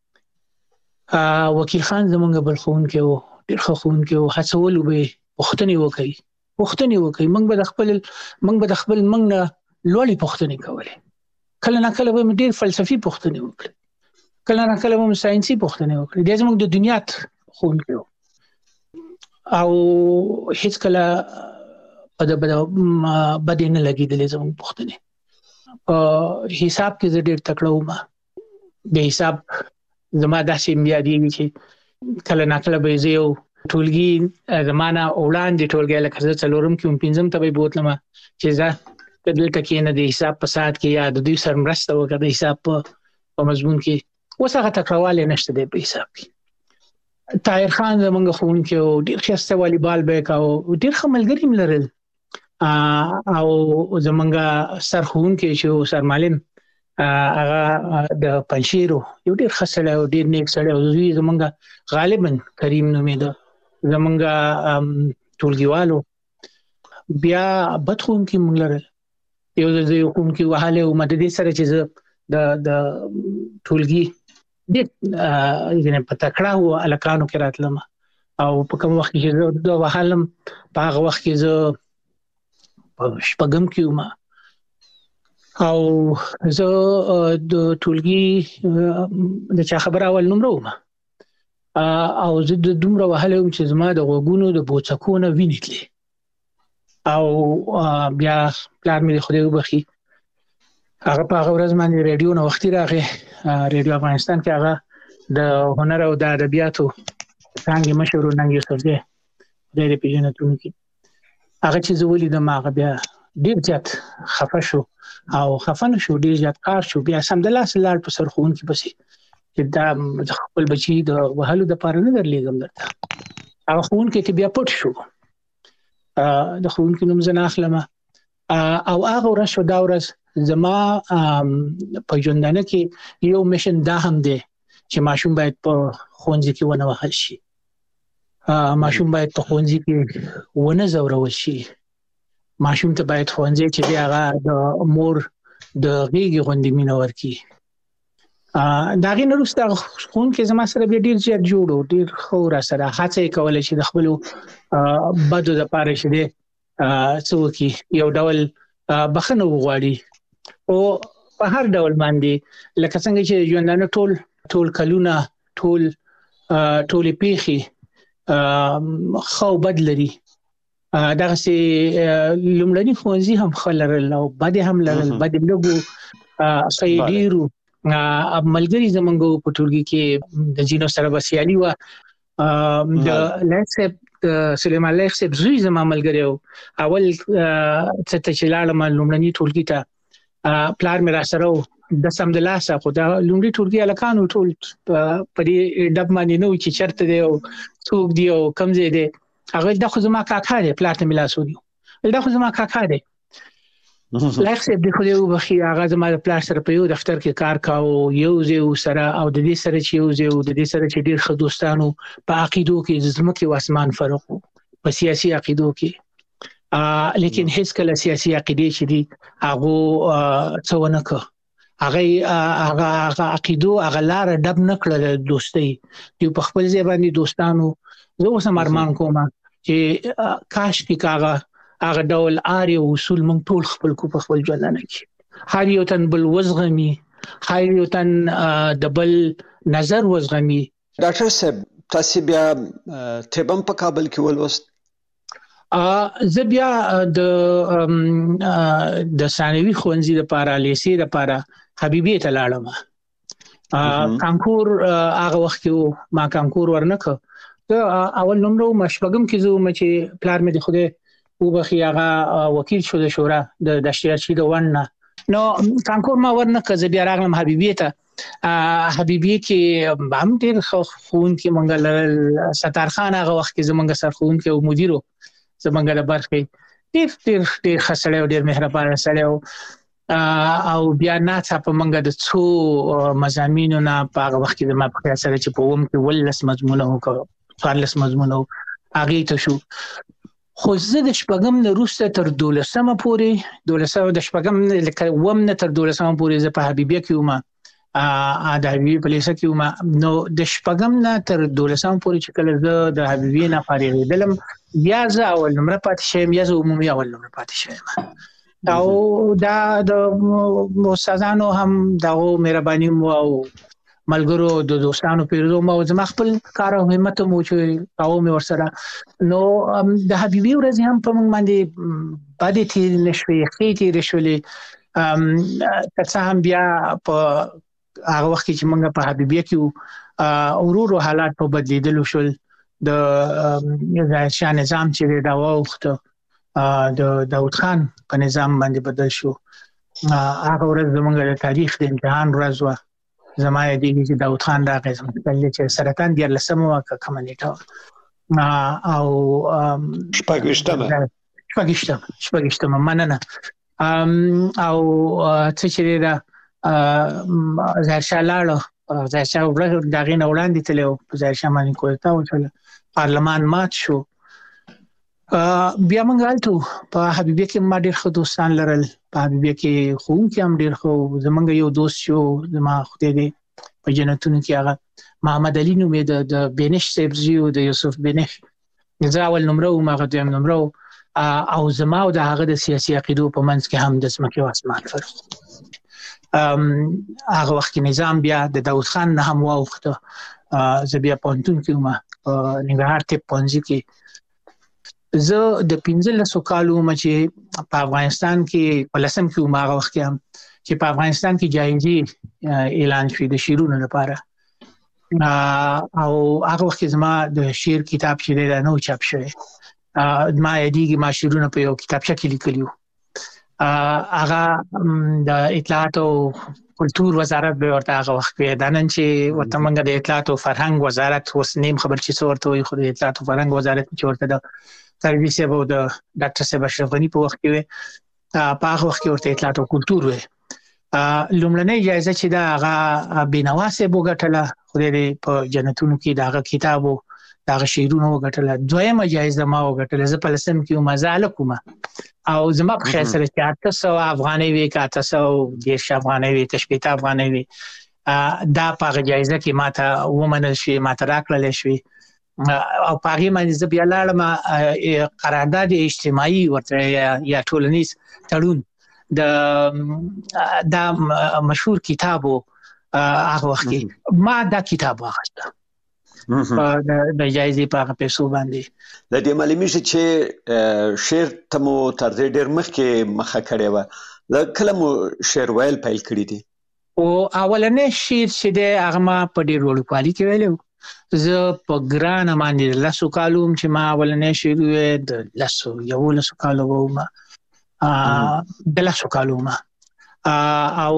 وکیل خان زموږ بل ښوونکی و، ډېر ښه ښوونکی و. هڅولو به یې پوښتنې وکړي. موږ به د خپل موږ نه لوړې پوښتنې کولې. کله نه کله به مې ډېر فلسفي پوښتنې وکړې، کله نه کله به مې ساينسي پوښتنې وکړې. دی زموږ د دنیا ښوونکی و او هیڅ کله په د بدې نه لګېدلې زموږ پوښتنې. حساب کې زه ډېر تکړه وم. د حساب زما داسې یادېږي چې کله نه کله به زه یو ټولګي زما نه وړاندې ټولګی لکه زه څلورم کې وم، پنځم ته به یې بوتلم چې زه دلته کښېنه د حساب په ساعت کې یا د دوی سره مرسته وکړه د حساب په مضمون کې. اوس هغه تکړهوالی نشته دی په حساب کې. طاهر خان زمونږ خون کې او ډیر خسته والیبال به کاو ډیر خملګری ملرل او زمونږ سرخون کې شو سر معلم هغه د پنځیرو یو ډیر خسته او ډیر نیک سره او زمونږ غالبا کریم نومې ده زمونږ ټولګیوالو بیا بدخون کې مونږ لرل یو ځای کوم کې وهاله او مدد سره چې د ټولګي د یعنی په تکړه او الکانو کې راتلم او په کوم وخت چې د وهالم په هغه وخت کې زه شپږم کې وم او زه د ټولګي د چا خبر اول نمبر وم او زه د دومره وهاله چې زما د غوګونو د بوڅکونه وینېتلې او بیا پلان مې خو دې وبخي هغه په هغه ورځ باندې ریډیو نو وختي راغی ریډیو افغانستان کې هغه د هنر او د ادبیاتو څنګه مشهور ننګ یوسف دی د دې پیژنتون کې هغه چې زه ولیدم هغه بیا ډیر زیات خفه شو او خفن شو ډیر زیات کار شو بیا سم د لاس لاړ په سرخون کې پسې چې دا خپل بچي د وهلو د پاره نه درلېږم درته هغه خون کې بیا پټ شو د خون کې نوم زنه اخلم او هغه ورځ دا ورځ زما په ژوندانه کې یو میشن دا هم دی چې ماشوم باید په خونځ کې ونه وهل شي ماشوم باید په خونځ کې ونه زورول شي ماشوم ته باید خونځ چې دی هغه د مور د غېږې غوندې مینه ورکړي دا غي نورسته خون کې زما سره به ډیر زیات جوړو ډیر خو را سره هڅه کولای شي د خپل بدو د پاره شي دی څوک یو ډول بخنه وغواړي او په هر ډول باندې لکه څنګه چې ژوندانه ټول کلونه ټول پیخي خو بدلري دغه سي لومړني فونزي هم خلرل او بعد هم لرل بعد لګو سیدیرو ملګری زمونږ په ټولګي کې د جینو سره بسیالي و د لکسب سلیمان لکسب زوی زما ملګری اول چې لاړم لومړني ټولګي ته پلان مې را سره د سم د لاسه خو دا لومړي ټولګي الکانو ټول په دې ډب باندې نو چې چرته دی او څوک دی او کم ځای دی هغه د خو زما کاکا دی پلان مې لاسو دی دا خو زما کاکا دی لکسب د خو یو بخي هغه زما د پلان سره په یو دفتر کې کار کاوه یو ځای سره او د دې سره چې یو ځای د دې سره چې ډیر ښه دوستانو په عقیدو کې زمکه او اسمان فرق په سیاسي عقیدو کې لیکن هیڅ کله سیاسي عقیده چې دي هغه څونه کو هغه عقیدو هغه لار ډب نکړه دوستي دی په خپل ځای باندې دوستانو زه اوس ارمان کوم چې کاش کې هغه ډول اړ او اصول مونږ ټول خپل کو په خپل ژوند کې هر یو تن بل وزغمي هر یو تن د بل نظر وزغمي ډاکټر صاحب تاسو بیا تبم په کابل کې ولوست زه بیا د ثانوي ښوونځي لپاره لیسې لپاره حبیبیه ته لاړم کانکور هغه وخت کې ما کانکور ورنکه اول نمبر مشبګم کې زه چې پلان مې د خوده وبخي هغه وکیل شو د شورا د دشتیارچی د ونه نو کانکور ما ورنکه زه بیا راغلم حبیبیه ته حبیبیه کې هم ډیر خون کې منګل ستار خان هغه وخت کې زمونږ سرخون کې او مدیرو زمونږ د برخې ډیر خسړې او ډیر مهربان سره او بیا نه په منګه د څو مضامینو نه په هغه وخت کې ما په سره چې په ووم کې ولس مضمون او فارلس مضمون او هغه ته شو خو زه د شپږم نه روسته تر 12مه پورې 12 د شپږم لکه ووم نه تر 12مه پورې زه په حبیبیه کې وم د حبیبیه په لیسه کې وم نو د شپږم نه تر 12مه پورې چې کله زه د حبیبیه نه فارغېدلم یا زه اول نمبر پاتې شوم یا زه عمومي اول نمبر پاتې شوم او دا د استادانو هم دغه مهرباني مو او ملګرو د دوستانو پیرو مو زما خپل کار او همت مو چې او مې ورسره نو د حبیبي ورځ هم په موږ باندې باندې تیر نشوي خېټي رشولې تاسو هم بیا په هغه وخت چې موږ په حبیبي کې ورورو حالات په بدلیدل شول د شاه نظام چې دا وخت د داوود خان په نظام باندې بدل شو هغه ورځ زموږ د تاریخ د امتحان ورځ و زما یادېږي چې داود خان راغی زموږ چې سرطان 14 واکه کومه نیټه او شپږشتمه مننه او څه چې دا ظاهرشاه لاړو ظاهرشاه دغه نه وړاندې تلو ظاهرشاه باندې کوټه وچله پارلمان مات شو بیا موږ غلطو په حبیبیه کې ما ډېر ښه دوستان لرل په حبیبیه کې ښوونکي هم ډېر ښه زمونږ یو دوست شو زما خدای دې په جنتونو کې هغه محمد علي نومې د بینش صاحب زیو د یوسف بینش زه اول نمره وم هغه دویم نمره او زما او د هغه د سیاسي عقیدو په منځ کې هم د ځمکې او اسمان فرق هغه وخت نظام بیا د داود خان نه هم واوښته زه بیا پوهنتون کې وم په ننګرهار طب پوهنځي کې زه د 15 کالو عمر چې په افغانستان کې په لسم کې وم هغه وخت هم چې په افغانستان کې جایزې اعلان شوې د شعرونو لپاره او هغه وخت زما د شعر کتاب چې دا نو چاپ شوی ما یادېږي ما شعرونه په یو کتابچه کې لیکلیو هغه د اطلاعات او کلتور وزارت به ورته هغه وخت کې د نن چې ورته موږ د اطلاعات او فرهنګ وزارت اوس نیم خبر چې څو ورته وي خو د اطلاعات او فرهنګ وزارت چې ورته د سرویس او د ډاکټر صاحب اشرف غنی په وخت کې په هغه وخت کې ورته اطلاعات او کلتور وي لومړنۍ جایزه چې دا هغه بینوا صاحب وګټله خدای دې په جنتونو کې دا هغه کتابو دا شعرونه وګټله دویمه جایزه ما وګټله زه په لسم کې مزاله کوم او زما په خیال سره 800 افغانۍ وی 810 افغانۍ وی 800 افغانۍ وی دا په جایزه کې ماته ومنل شي ماته راکړل شي او پاغي باندې زه بیا لاړم قرارداد اجتماعي ورته یا ټولنیز تړون دا مشهور کتابو هغه وخت ما دا کتاب واخیسته د جایزې په هغه پیسو باندې د دې معلومیږي چې شعر تمو تر دې ډېر مخکې مخه کړې و د کلمو شعر ویل پیل کړی دي او اولنې شعر چې د هغه ما په ډېر وړوکوالي کې ویلو زه په ګرانه باندې لاسو کالوم چې ما اولنې شعر د لاسو یو لاسو کالو وم د لاسو کالوم او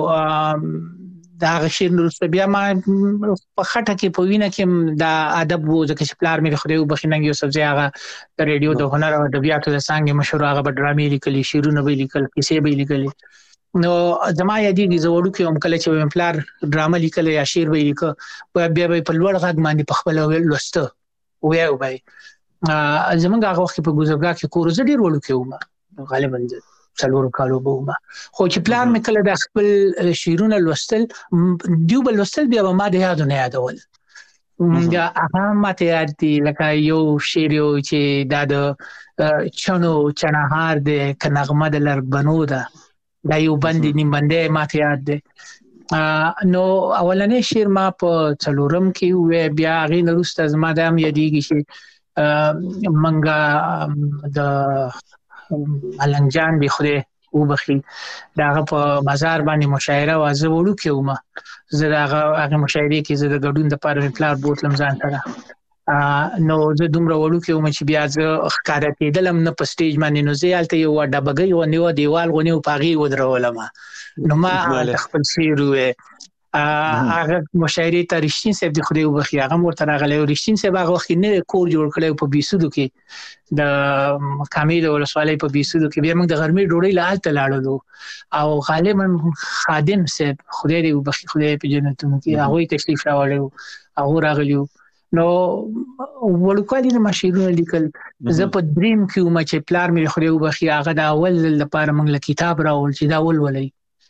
دا شعر نو بیا ما په خټه کې په وینه کې دا ادب وو ځکه چې پلار مې خو بخیننګ یو سبزی هغه د ریډیو د هنر او ادبیاتو د څنګه مشهور هغه ډرامې لیکلي شعرونه به لیکل کیسې به لیکلي نو زما یادېږي زه وړو کې هم کله چې پلار ډرامه لیکل یا شعر به لیکه بیا به په لوړ غږ باندې په خپل لوسته وایو به زمونږ هغه وخت په ګوزرګا کې کور زه ډېر وړو کې وم غالبا څلور کالو بومه خو چې پلان مې کله د خپل شعرونه لوستل دیو بل لوستل بیا ما د یادو نه یادول دا هغه ماته یاد دي لکه یو شعر چې دا د چنو چنهار د کنغمه د لربنو ده دا یو باندې نیم باندې ماته یاد دي نو اولنې شعر ما په څلورم کې و بیا غي نورسته زما د هم یادېږي چې منګه د ملنګجان به خوده وبخي داغه په بازار باندې مشاعره وازه وړو کې ومه زه هغه مشاعره کې زه د ګډون د پاره پلار بوتلم ځان سره نو زه دومره وړو کې ومه چې بیا زه ښکارا کېدلم نه په سټیج باندې نو زه الته یو ډبګي و نیو دیوال غونی او پاغي ودرولم نو ما خپل شعر هغه مشاعره ته رښتین صاحب د خدای وبخي هغه ورته راغلی رښتین صاحب هغه وخت نه کور جوړ کړی په بیسودو کې د کامیل ولسوالۍ په بیسودو کې بیا موږ د غرمې ډوډۍ لاله لاړو او غالبا خادم صاحب خدای دې وبخي خدای په جنتونو کې هغه تشریف راوړو هغه راغلیو نو ولکوالي نه مشهورونه لیکل زه په دریم کې وم چې پلار مې خدای وبخي هغه د اول لپاره موږ له کتاب راول چې دا ولولای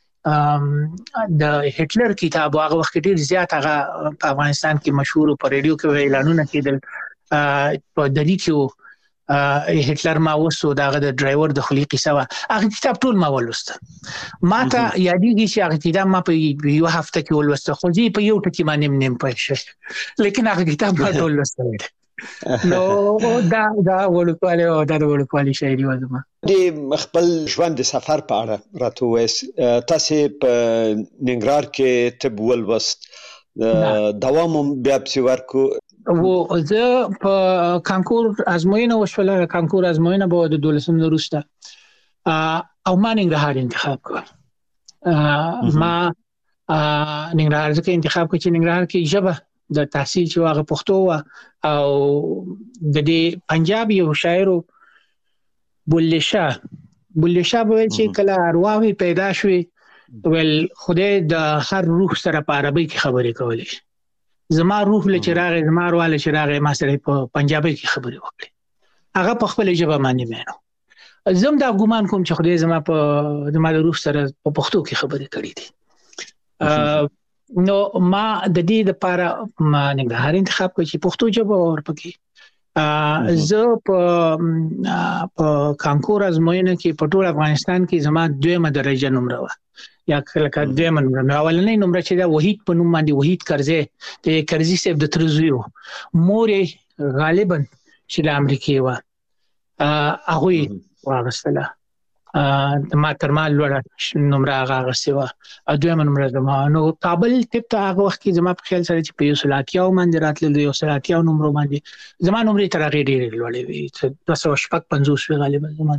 د هټلر کتاب هغه وخت ډیر زیات هغه په افغانستان کې مشهور په ریډیو کې اعلانونه کېدل په دلی کې هټلر ما وسو داغه د ډرایور د خلی قصه هغه کتاب ټول ما ولوسته ما ته یادېږي چې هغه کتاب ما په یو هفته کې ولوسته خو دې په یو ټکی باندې نیم پېښه لیکن هغه کتاب ما ټول ولوسته نو دا ولکواله او دا ولکواله شاعري وزما د خپل ژوند د سفر په اړه راته وایي تاسو په ننګرهار کې طب ولوست دوام بیا په ورکو و زه په کانکور ازموینه وشوله کانکور ازموینه به د 12 وروسته او ما ننګرهار انتخاب کړ ما ننګرهار ځکه انتخاب کړ چې ننګرهار کې ژبه د تحصیل چې هغه پښتو او د دې پنجاب یو شاعر بلې شاه به چې کله ارواوی پیدا شوي ول خدای د هر روح سره په عربي کې خبرې کولې زما روح له چراغ زما ارواله چراغ ما سره په پنجابي کې خبرې وکړي هغه په خپل ژبه باندې مینو زم دا ګومان کوم چې خدای زما د روح سره په پښتو کې خبرې کړې دي نو ما د دې لپاره ما ننګرهار انتخاب کړ چې پښتو ژبه ورپکې زه په کانکور ازموینه کې په ټول افغانستان کې زما 2مه درجه نمره و یا کله دویمه نمره اولنۍ نمره چې دا وحید په نوم باندې وحید کرزی د کرزی صاحب د ترزوی مور غالبا چې د امریکای و هغه واغستله ما ترمال لوړه نمره هغه غسیوه دویمه نمره زما نو کابل ټپ ته هغه وخت کې زما په خیال سره چې په یو سلاتیاو باندې راتلل یو سلاتیاو نمره باندې زما نمره تر هغه ډېرې لوړې وي 250 غالبا زما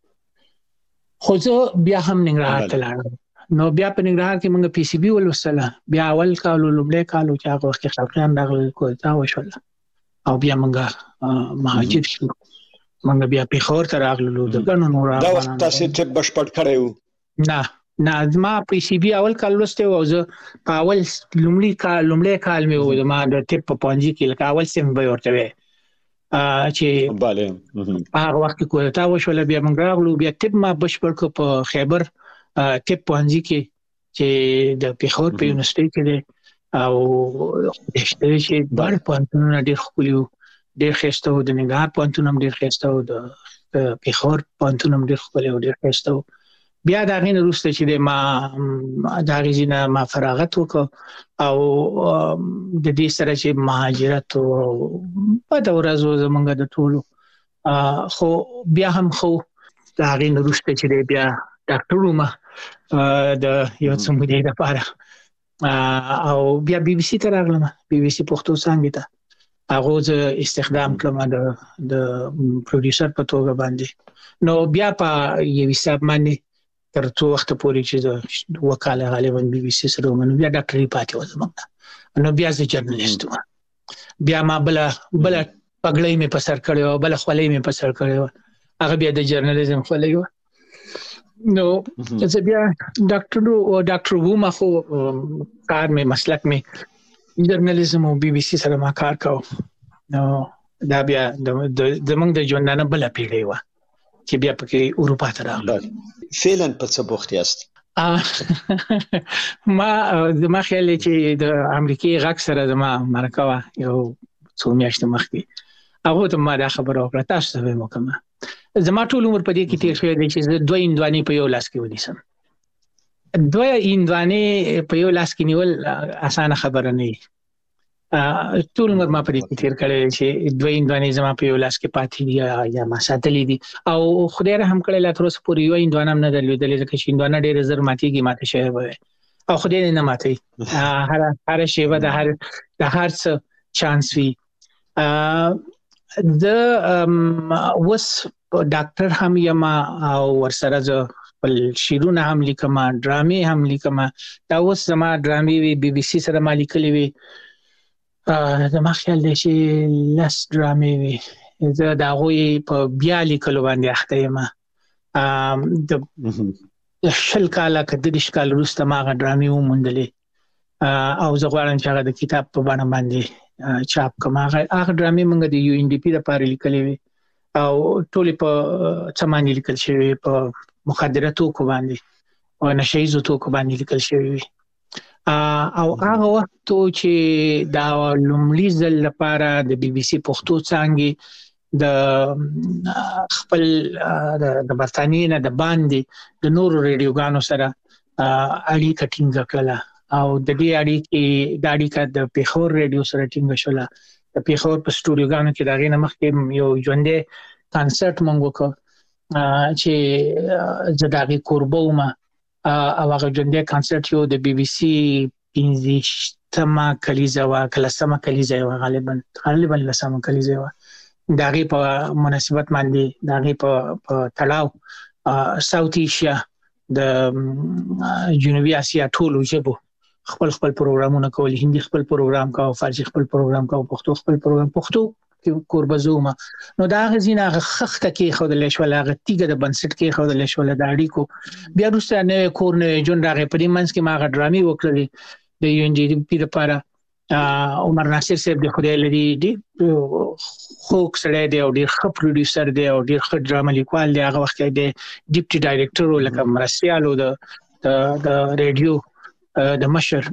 خو زه بیا هم ننګرهار ته لاړم نو بیا په ننګرهار کې موږ پی سی بي ولوسله بیا اول کال لومړی کال چې هغه وخت خلکان راغلل کوټه وشول او بیا موږ مهاجر شو موږ بیا پیښور ته راغلو د غنو نور دا وخت تاسو ټپ بشپړ کړو نه ما پی سی بي اول کال لوسته او زه په اول لومړی کال مې و ما د ټپ په پونجي کې لکه اول سم به ورته چې bale هغه وخت کوټه وشول بیا موږ راغلو بیا ټپ ما بشپړ کو په خیبر ټپ پونجي کې چې د پیښور په یونیورسيټي کې او چې بار پونتونه ډېر خولي ډېر خسته و د ننګرهار پونتونه ډېر خسته و د پیښور پونتونه ډېر خولي او ډېر خسته بیا دا غین روسته چې ما دا غزینه ما فراغت وکړ او د دې سره چې مهاجرت او په دا ورځو زمونږ د ټولو خو بیا هم خو دا غین روسته چې بیا ډاکټر ومه د یو څه مودې لپاره او بیا بي بي سي ته راغلم بي بي سي پښتو څنګه ته هغه ز استخدام کړم د پروډوسر په توګه باندې نو بیا په یو حساب باندې تر څو وخت پورې چې وکاله غالبا بي بي سي سره ومنو بیا ډاکټري پاتې وځم نو بیا زه جرنالست وم بیا ما بل پګړې مې په سر کړو بل خولې مې په سر کړو هغه بیا د جرنالیزم خولې و نو چې بیا ډاکټر ووم خو کار مې مسلک مې جرنالیزم او بي بي سي سره ما کار کاوه نو دا بیا زمونږ د ژوندانه بل پیړۍ و چې بیا پکې اروپا ته راغلم فعلا په څه بوخت یاست ما خیال چې د امریکای غږ سره زما مرکه وا یو څو میاشتې مخکې هغه ته ما دا خبره وکړه تاسو ته وکړم زما ټول عمر په دې کې تیر شوی دی چې دوه اندوانې په یو لاس کې ونیسم دوه اندوانې په یو لاس کې نیول اسانه خبره نه دی ټول عمر ما په دې کې تیر کړی چې دوه اندوانې زما په یو لاس کې پاتې دي یا ما ساتلې دي او خدای رحم کړی لا تر اوسه پورې یو اندوانه هم نه درلودلې ځکه چې اندوانه ډېر زر ماتېږي ماته شوی وي او خدای نه ماتي هر شی به د هر څه چانس وي د وس ډاکټر هم یم او ورسره ز بل شیرونه هم لیکم ډرامې هم لیکم دا اوس زما ډرامې وی بي بي سي سره ما لیکلې وی زما خیال دی چې لاس ډرامې وی زه دا غوي په بیا لیکلو باندې اخته یم د شل کاله کده کال وروسته ما غ ډرامې وموندلې او زه غواړم چې هغه د کتاب په باندې چاپ کوم هغه ډرامې موږ د یو ان ډي پی لپاره لیکلې وی او ټول په څمانې لیکل شوی په مخدره توکو باندې او نشهیي توکو باندې لیکل شوی او هغه وخت چې دا لومړي ځل لپاره د بي بي سي پښتو څنګه د خپل د برتانیې نه د باندې د نورو ریډیوګانو سره اړیکه ټینګه کړله او د دې اړیکه د پیښور ریډیو سره ټینګه شوله د پیښور په سټوډیوګانو کې دا غینه مخکې یو ژوندې کانسرت مونږ وکړ چې زداغي قربوم او هغه ژوندې کانسرت یو د بي بي سي 15مه کلیزه وا کلسمه کلیزه وا غالبا لسمه کلیزه وا داغي په مناسبت باندې داغي په تړاو ساوث ایشیا د جنوبي اسیا ټولو ژبو خپل پروګرامونه کول، هندي خپل پروګرام کا او فارسی خپل پروګرام کا او پښتو خپل پروګرام پښتو کې کوربزومه. نو دا غزینه خخته کې خو د لښول هغه تیګه د بنسټ کې خو د لښول د اړیکو بیا وروسته نه کور نه جون راغی په دې منځ کې ما غ ډرامي وکړلې د یو ان جی پی لپاره. عمر ناصر صاحب د خدای لري دی خوک سره دی او ډیر ښه پروډوسر دی او ډیر ښه ډراما لیکوال دی. هغه وخت کې د ډیپټي ډایریکټر لکه مرسیالو د ریډیو د مشر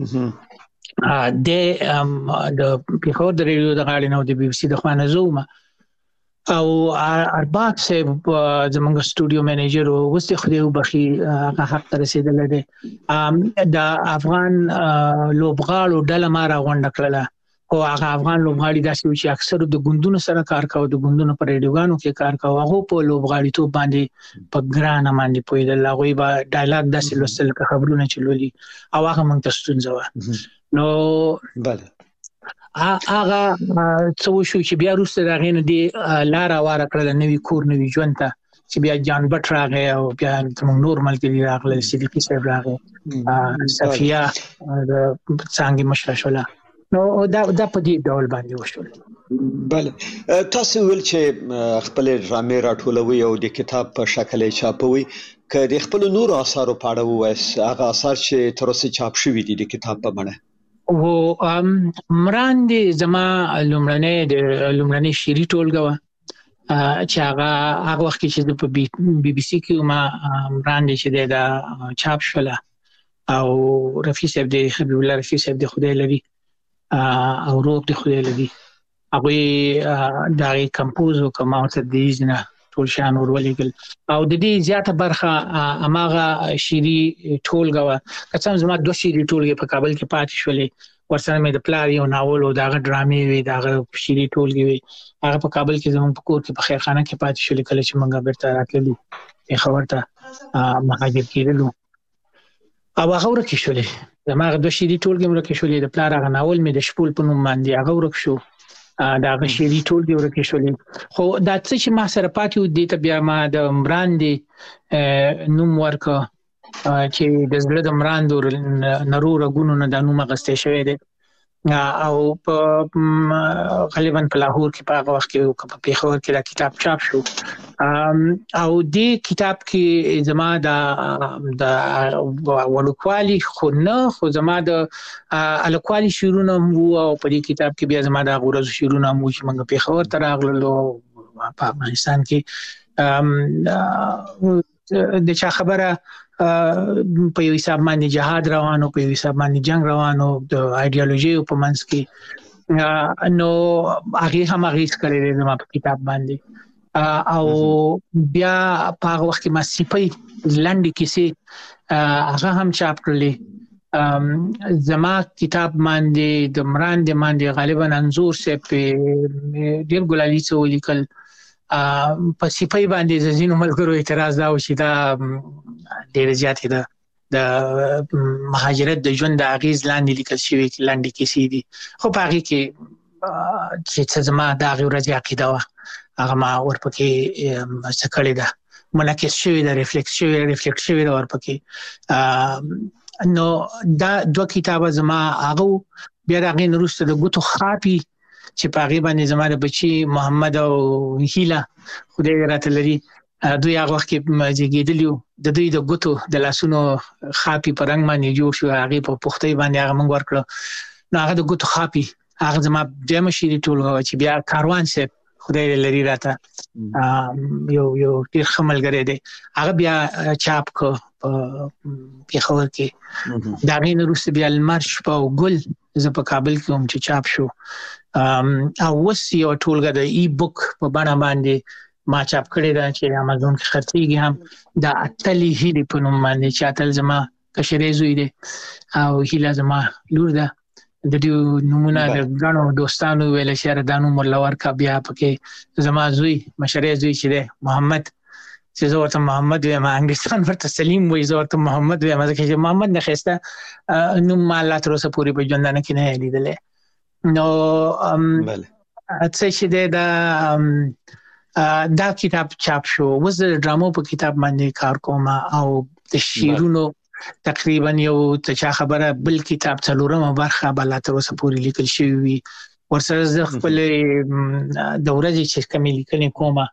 د پیښور د ریډیو د غاړې نو د بي بي سي د خوانه زومه او ارباب صاحب زمونږ سټوډیو منیجر او وسته خو دې وبخي هغه حق ته رسیدل دي. د افغان لوبغاړو ډله ما راغونډ کړله او هغه افغان لوبغاړي داسې چې اکثر د ګوندونو سره کار کاوه، د ګوندونو پر ریډیوګانو کې کار کاوه، هغه په لوبغاړي ته باندې په ګرانه باندې پویدل. هغه به ډایلاګ داسې لوستل که خبرونه چلولي او هغه مونږ ته ستونزه وه. نو بله هغه څو شو چې بیا وروسته د هغې نه دې لاره واره کړله نوي کور نوي ژوند ته چې بیا جان بټ راغی او بیا زموږ نور ملګري راغلل، صدیقي صاحب راغی، صفیه د څانګې مشره شوله. نو دا په دې ډول باندې وشول. بله تاسو ویل چې خپل ډرامې راټولوي او د کتاب په شکل یې چاپوي. که د خپل نور آثارو په اړه ووایاست، هغه آثار چې تر اوسه چاپ شوي دي د کتاب په بڼه؟ مراندې زما لومړنۍ شعري ټولګه وه چې هغه وخت کې چې په بي بي سي کې ما مراندې چې دی دا چاپ شوله او رفیع صاحب دی، حبیب الله رفیع صاحب دی خدای لري او روغ دی خدای لري، هغوی د هغې کمپوز وکړه ما ورته د ایزنه ټول شیان ورولېږل او د دې زیاته برخه هماغه شعري ټولګه وه. که څه هم زما 2 شعري ټولګې په کابل کې پاتې شولې، ورسره مې د پلار یو ناول او د هغه ډرامې وې، د هغه شعري ټولګې وې، هغه په کابل کې زموږ په کور کې په خیرخانه کې پاتې شولې کله چې موږ بیرته راتللو پېښور ته مهاجر کېدلو او هغه ورکې شولې. زما هغه 2 شعري ټولګې م ورکې شولې، د پلار هغه ناول مې د شپول په نوم باندې هغه ورک شو، دا هغه شعري ټولګې ورکې شولې. خو دا څه چې ما سره پاتې و دې ته بیا ما د مراندې نوم ورکړه چې د زړه د مراندو نرو رګونو نه دا نوم اخیستی شوی دی او په غالبا په لاهور کې په هغه وخت کې په پېښور کې دا کتاب چاپ شو او دې کتاب کې زما د ولکوالي خو نه خو زما د الکوالي شعرونه وو او په دې کتاب کې بیا زما د غورز شعرونه وو چې موږ پېښور ته راغلو په افغانستان کې د چا خبره په یو حساب باندې جهاد روانو، په یو حساب باندې جنگ روانو د ایډیالوژي په منځ کې، نو هغه هم هغه کړی دی زما په کتاب باندې او بیا په هغه وخت کې ما سیپي لنډي کیسې هغه هم چاپ کړلې. زما کتاب باندې د مراندې باندې غالبا انزور سه په ډیر ګلالي څه ولیکل، په سیپي باندې ځینو ملګرو اعتراض دا و چې دا ډیر زیات ده د مهاجرت د ژوند د اغیز لاندې لیکل شوی لاندې کیسې دي، خو په هغه کې چې زما د هغه ورځې عقیده وه هغه ما ورپکې څه کړې ده، منعکس شوی ده، ریفلیکټ شوی ده ورپکې. نو دا 2 کتابه زما هغه بیا د هغې نه وروسته د ګوتو خاپي چې په هغې باندې زما د بچي محمد او هیله خدای راته لري دوی هغه وخت کې زیږېدلي وو، د دوی د ګوتو د لاسونو خاپي په رنګ باندې جوړ شو، هغې په پختۍ باندې هغه موږ ورکړه. نو هغه د ګوتو خاپي هغه زما دویمه شعري ټولګه وه چې بیا کاروان صاحب خدای لري راته یو ډېر ښه ملګری دی، هغه بیا چاپ کړه په پېښور کې. د هغې نه وروسته بیا لمر شپه او ګل زه په کابل کې وم چې چاپ شو او اوس یو ټولګه د ای بک په بڼه باندې ما چاپ کړې ده چې امازون کې خرڅېږي هم، د اتلې هیلې په نوم باندې چې اتل زما کشرې زوی دی او هیله زما لور ده. د دې نومونه د ګڼو دوستانو ویل چې دا نوم ورله ورکړه، بیا پکې زما زوی مشرې زوی چې دی محمد چې زه ورته محمد وایم، انګلیسان ورته سلیم وایي، زه ورته محمد وایم ځکه چې محمد نه ښایسته نوم ما الله تر اوسه پورې په ژوندانه کې نه لیدلی. نو څه چې دی دا کتاب چاپ شو، اوس د ډرامو په کتاب باندې کار کوم او د شعرونو تقریبا یو ته خبره بل کتاب څلورمه برخه بل تر اوسه پورې لیکل شوی وي ورسره د خپل د ورځې چې کومې لیکنې کومه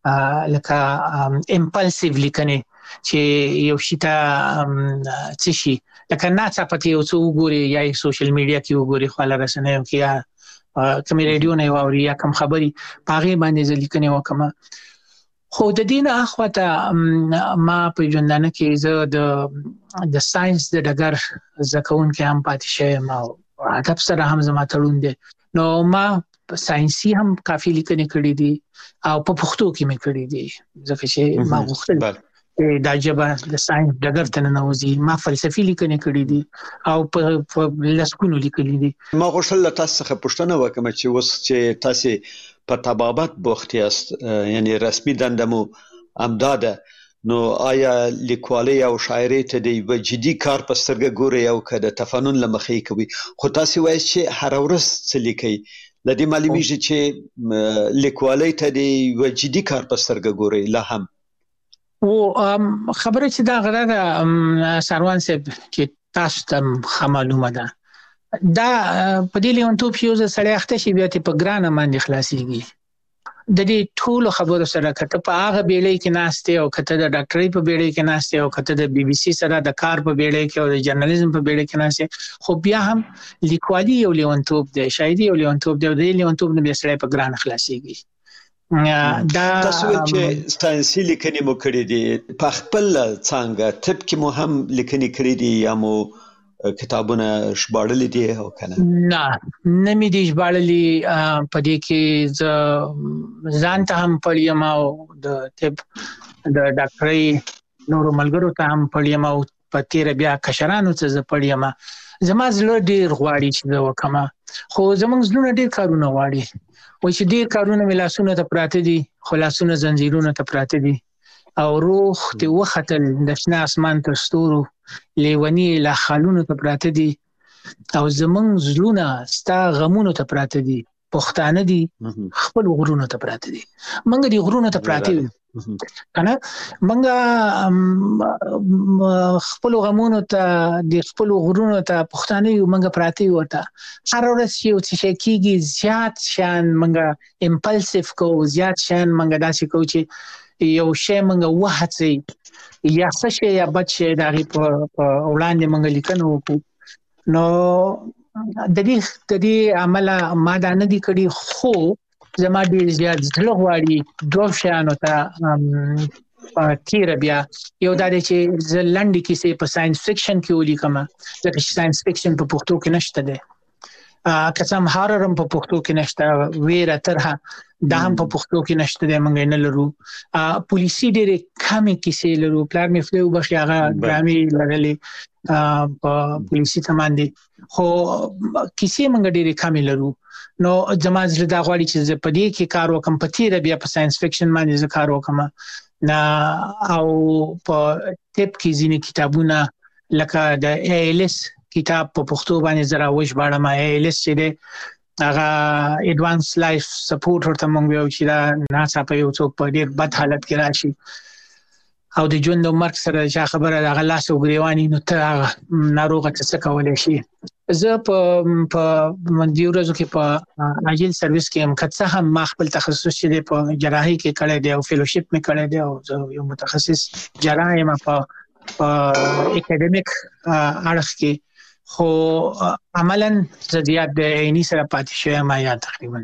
لکه امپلسیو لیکنې چې یو شي ته څه شي لکه ناڅاپه یو څه وګوري یا سوشل میډیا کې وګوري خو له رسنیو کې یا کوم ریډیو نه واوري یا کوم خبري پاغي باندې لیکنې وکم خو د دین اخواته ما په ژوندانه کې زه د ساينس د ډګر زکون کې هم پاتې شوم او ادب سره هم زما تړون دي نو ما ساينسي هم کافي لیکنې کړې دي او په پښتو کې مې کړې دي ځکه چې ما غوښتل دا جبه د ساينس ډګر ته ننوځي ما فلسفي لیکنې کړې دي او په لسکونو لیکلې دي ما غوښتل تاسو څخه پوښتنه وکم چې اوس چې تاسو په طبابت بوخت یاست یعنی رسمي دندمو امداده نو آیا لیکوالي او شاعري ته دی وجدي کار په سترګه ګوري او کده تفنن لمخې کوي خو تاسو وایي چې هر ورځ څه لیکي لدی معلومیږي چې لیکوالي ته دی وجدي کار په سترګه ګوري لا هم او خبره چې دا غره سروان صاحب چې تاسو ته معلومه ده دا په دې لیونتوب یو سړی اخته شي بیا ته په ګرانه باندې خلاصيږي د دې ټول خبرو سره کته په هغه بیړۍ کې ناشته او کته د ډاکټرۍ په بیړۍ کې ناشته او کته د بي بي سي سره د کار په بیړۍ کې او د جرنالیزم په بیړۍ کې ناشته خو بیا هم لیکوالي یو لیونتوب دی شاعري یو لیونتوب دی د لیونتوب نه بیا سړی په ګرانه خلاصيږي دا تاسو چې ساينسي لیکنې مو کړې دي په خپل څنګه طب کې مو هم لیکنې کړې دي یا مو کتابونه شباړلې دي او کنه نه مې دي شباړلې په دې کې ځان ته هم پړیم او د طب د ډاکټرۍ نورو ملګرو ته هم پړیم او په تیر بیا کشرانو ته ز پړیم زما زړه ډیر غواړي چې دا وکما خو زمونږ زړه ډیر کارونه غواړي و چې ډیر کارونه ملاسونه ته پراته دي خلاصونه زنجیرونه ته پراته دي او روح ته وختل د شنه اسمان تر ستورو لیونی لا خالونو ته پراته دي او زمونږ زړونه ستا غمونو ته پراته دي پښتانه دي خپل غرونو ته پراته دي منګ دي غرونو ته پراته دي کنه منګ خپل غمونو ته د خپل غرونو ته پښتانه یو منګ پراته ورته هر ورځ یو څه کیږي زیات شان منګ امپلسیو کو زیات شان منګ داسې کو چې یو شی منګ وهڅي یا څه شی یا بچ دغه په وړاندې منګ لیکنو نو د دې عمل ما دا نه دي کړی خو زما ډیر زیات ځله غواړي دوه شانو ته تیر بیا یو دا چې زلندې کیسې په ساينس فکشن کې ولیکم ځکه چې ساينس فکشن په پښتو کې نشته ده قسم هاررم په پښتو کې نشته ویره ترها دا هم په پښتو کې نشته ده مونږ نه لرو پولیسي ډېرې کمې کیسې لرو پلان مې فلو بخي هغه ډرامې لرلې په پولیسي تماندې خو کیسې مونږ ډېرې کمې لرو نو زما زړه دا غواړي چې په دې کې کار وکم په تیر بیا په ساينس فکشن باندې زه کار وکم نه او په ټیپ کې ځینې کتابونه لکه د ALS کتاب په پښتو باندې زرا وښ باندې ما ALS چې ده هغه ایڈوانس لایف سپورټ ورته مونږ یو چې دا ناسا په یو څوک په ډیر بد حالت کې راشي او د ژوند او مرګ سره چې خبره د غلاس او غریوانی نو ته ناروغه څه کولای شي زه په مندي ورځو کې په عاجل سرویس کې هم کڅه هم ما خپل تخصص چې په جراحي کې کړی دی او فیلوشپ مې کړی دی او یو متخصص جراح یم په اکیډمیک اړخ کې خو عملاً زیات د عیني سره پاتې شوی ما یا تقریبا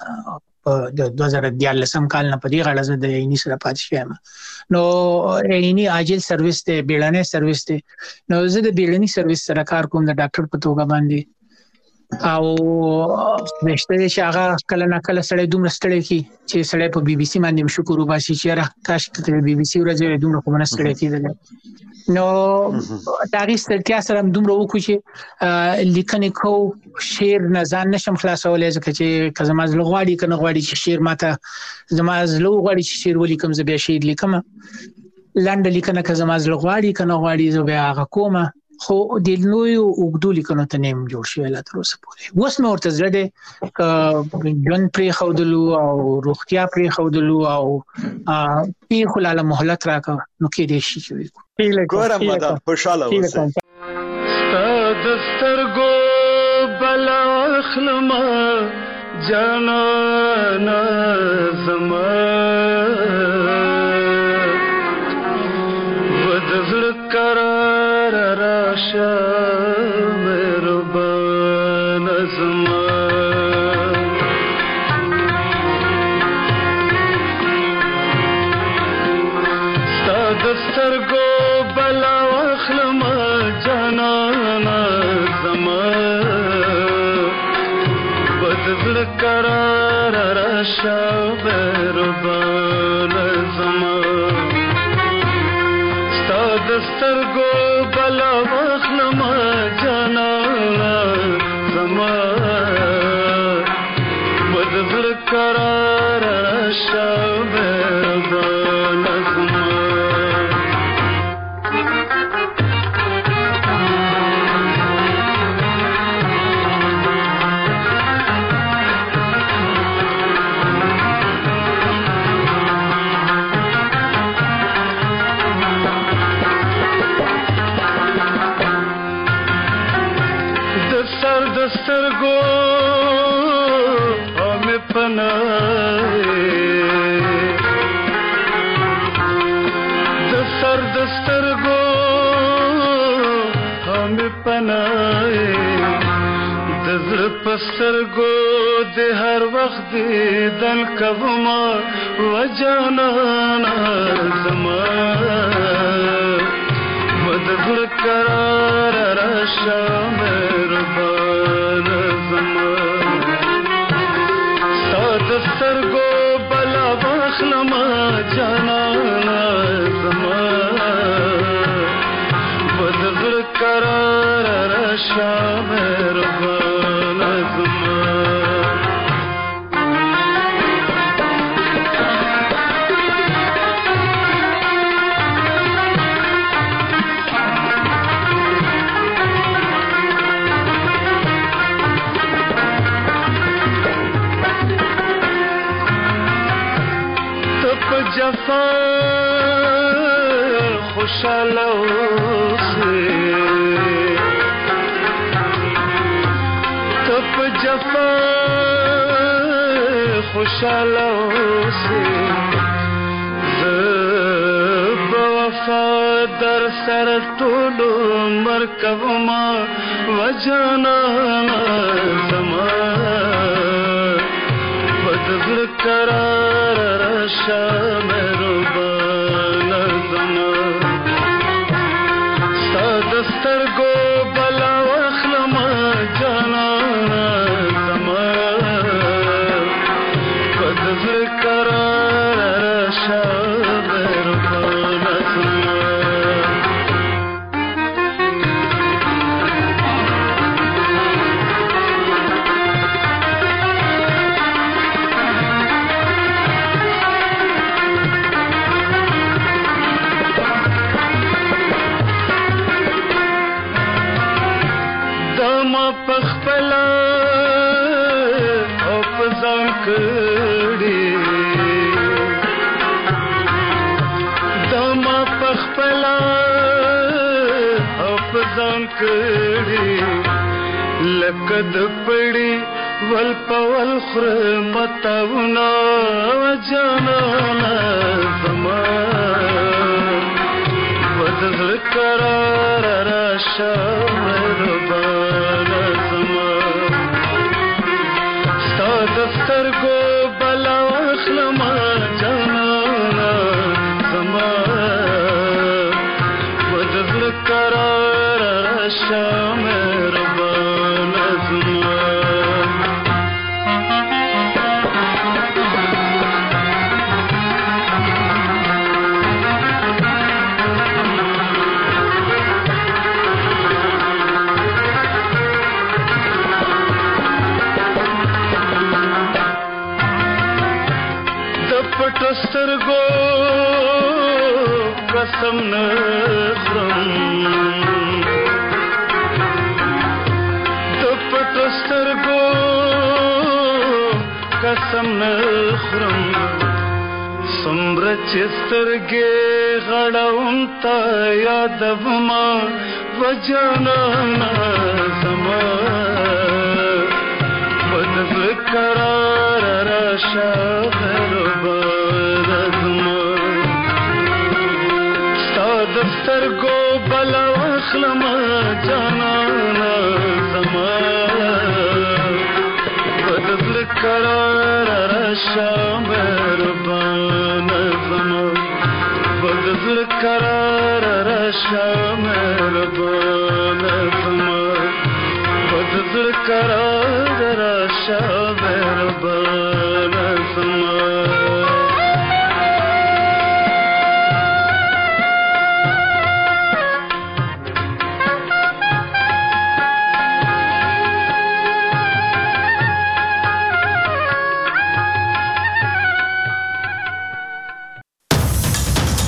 د 2014 کال نه په دې غاړه زه د عیني سره پاتې شوم نو عیني عاجل سرویس ته بیړنۍ سرویس ته نو زه د بیړنۍ سرویس سره کار کوم د ډاکټر په توګه باندې او نشته چې هغه کله نه کله سړی دومره ستړی کی چې سړی په بي بي سي باندې شکر وباسي چې را کاش ته بي بي سي ورځې دومره کومه ستړی کیدل نو دغه ستړیا سره دومره وکړو چې لیکنې کو شعر نه ځان نشم خلاصولای ځکه چې کزما زلو غواړي کنه غواړي چې شعر ماته زما زلو غواړي چې شعر ولیکم زه به شعر لیکم لاندې لیکنه کزما زلو غواړي کنه غواړي زه به هغه کومه خو د نوې وګدو لیکنو ته نیم جوړ شوی لا تر اوسه پورې اوس نو ورته زړه دې ژوند پرې خودلو او روغتیا پرې خودلو او په خلاله مهلت راکړه نو کې دې شي ګورم مدام خوشاله اوسئ. ستادسترګو بلا اخلما جانانا زما ودزړ قرار راشه مهربان زما ستادسترګو بلا اخلما جانانا زما بدل قرار راشه مهربان زما ستاد سترګو بلا واخلما جانانا زما بدل قرار راشه مهربان زما سترګو هم پناه د سر د سترګو هم پناه د زړه په سترګو د هر وخت دل کوما وجانا زما بدل قرار راشه مهربان زما ستاد سترګو بلا واخلما جانانا زما بدل قرار راشه مهربان زما جفا خوشاله اوسې ته په جفا خوشاله اوسې زه به وفا در سره ټول عمر کوما وجانا زما بدل قرار راشه مهربان زما ستاد سترګو بلا واخلما جانانا زما بدل قرار راشه مهربان زما پخپلا او پزان کړي دما پخپلا او پزان کړي لکد پړي ول پول خر متاونا جانانا زما بدل قرار راشه مهربان زما ستاد سترګو بلا واخلما جانانا زما بدل قرار راشه مهربان زما پټو سترګو قسم نه خورم د پټو سترګو قسم نه خورم څومره چې سترګې غړوم تا یادوما وجنانا زما بدل قرار راشه برباد زما ستا دفتر گو بلا واخلم جانانا زما بدل قرار راشه برباد زما بدل قرار راشه برباد زما بدل قرار راشه برباد زما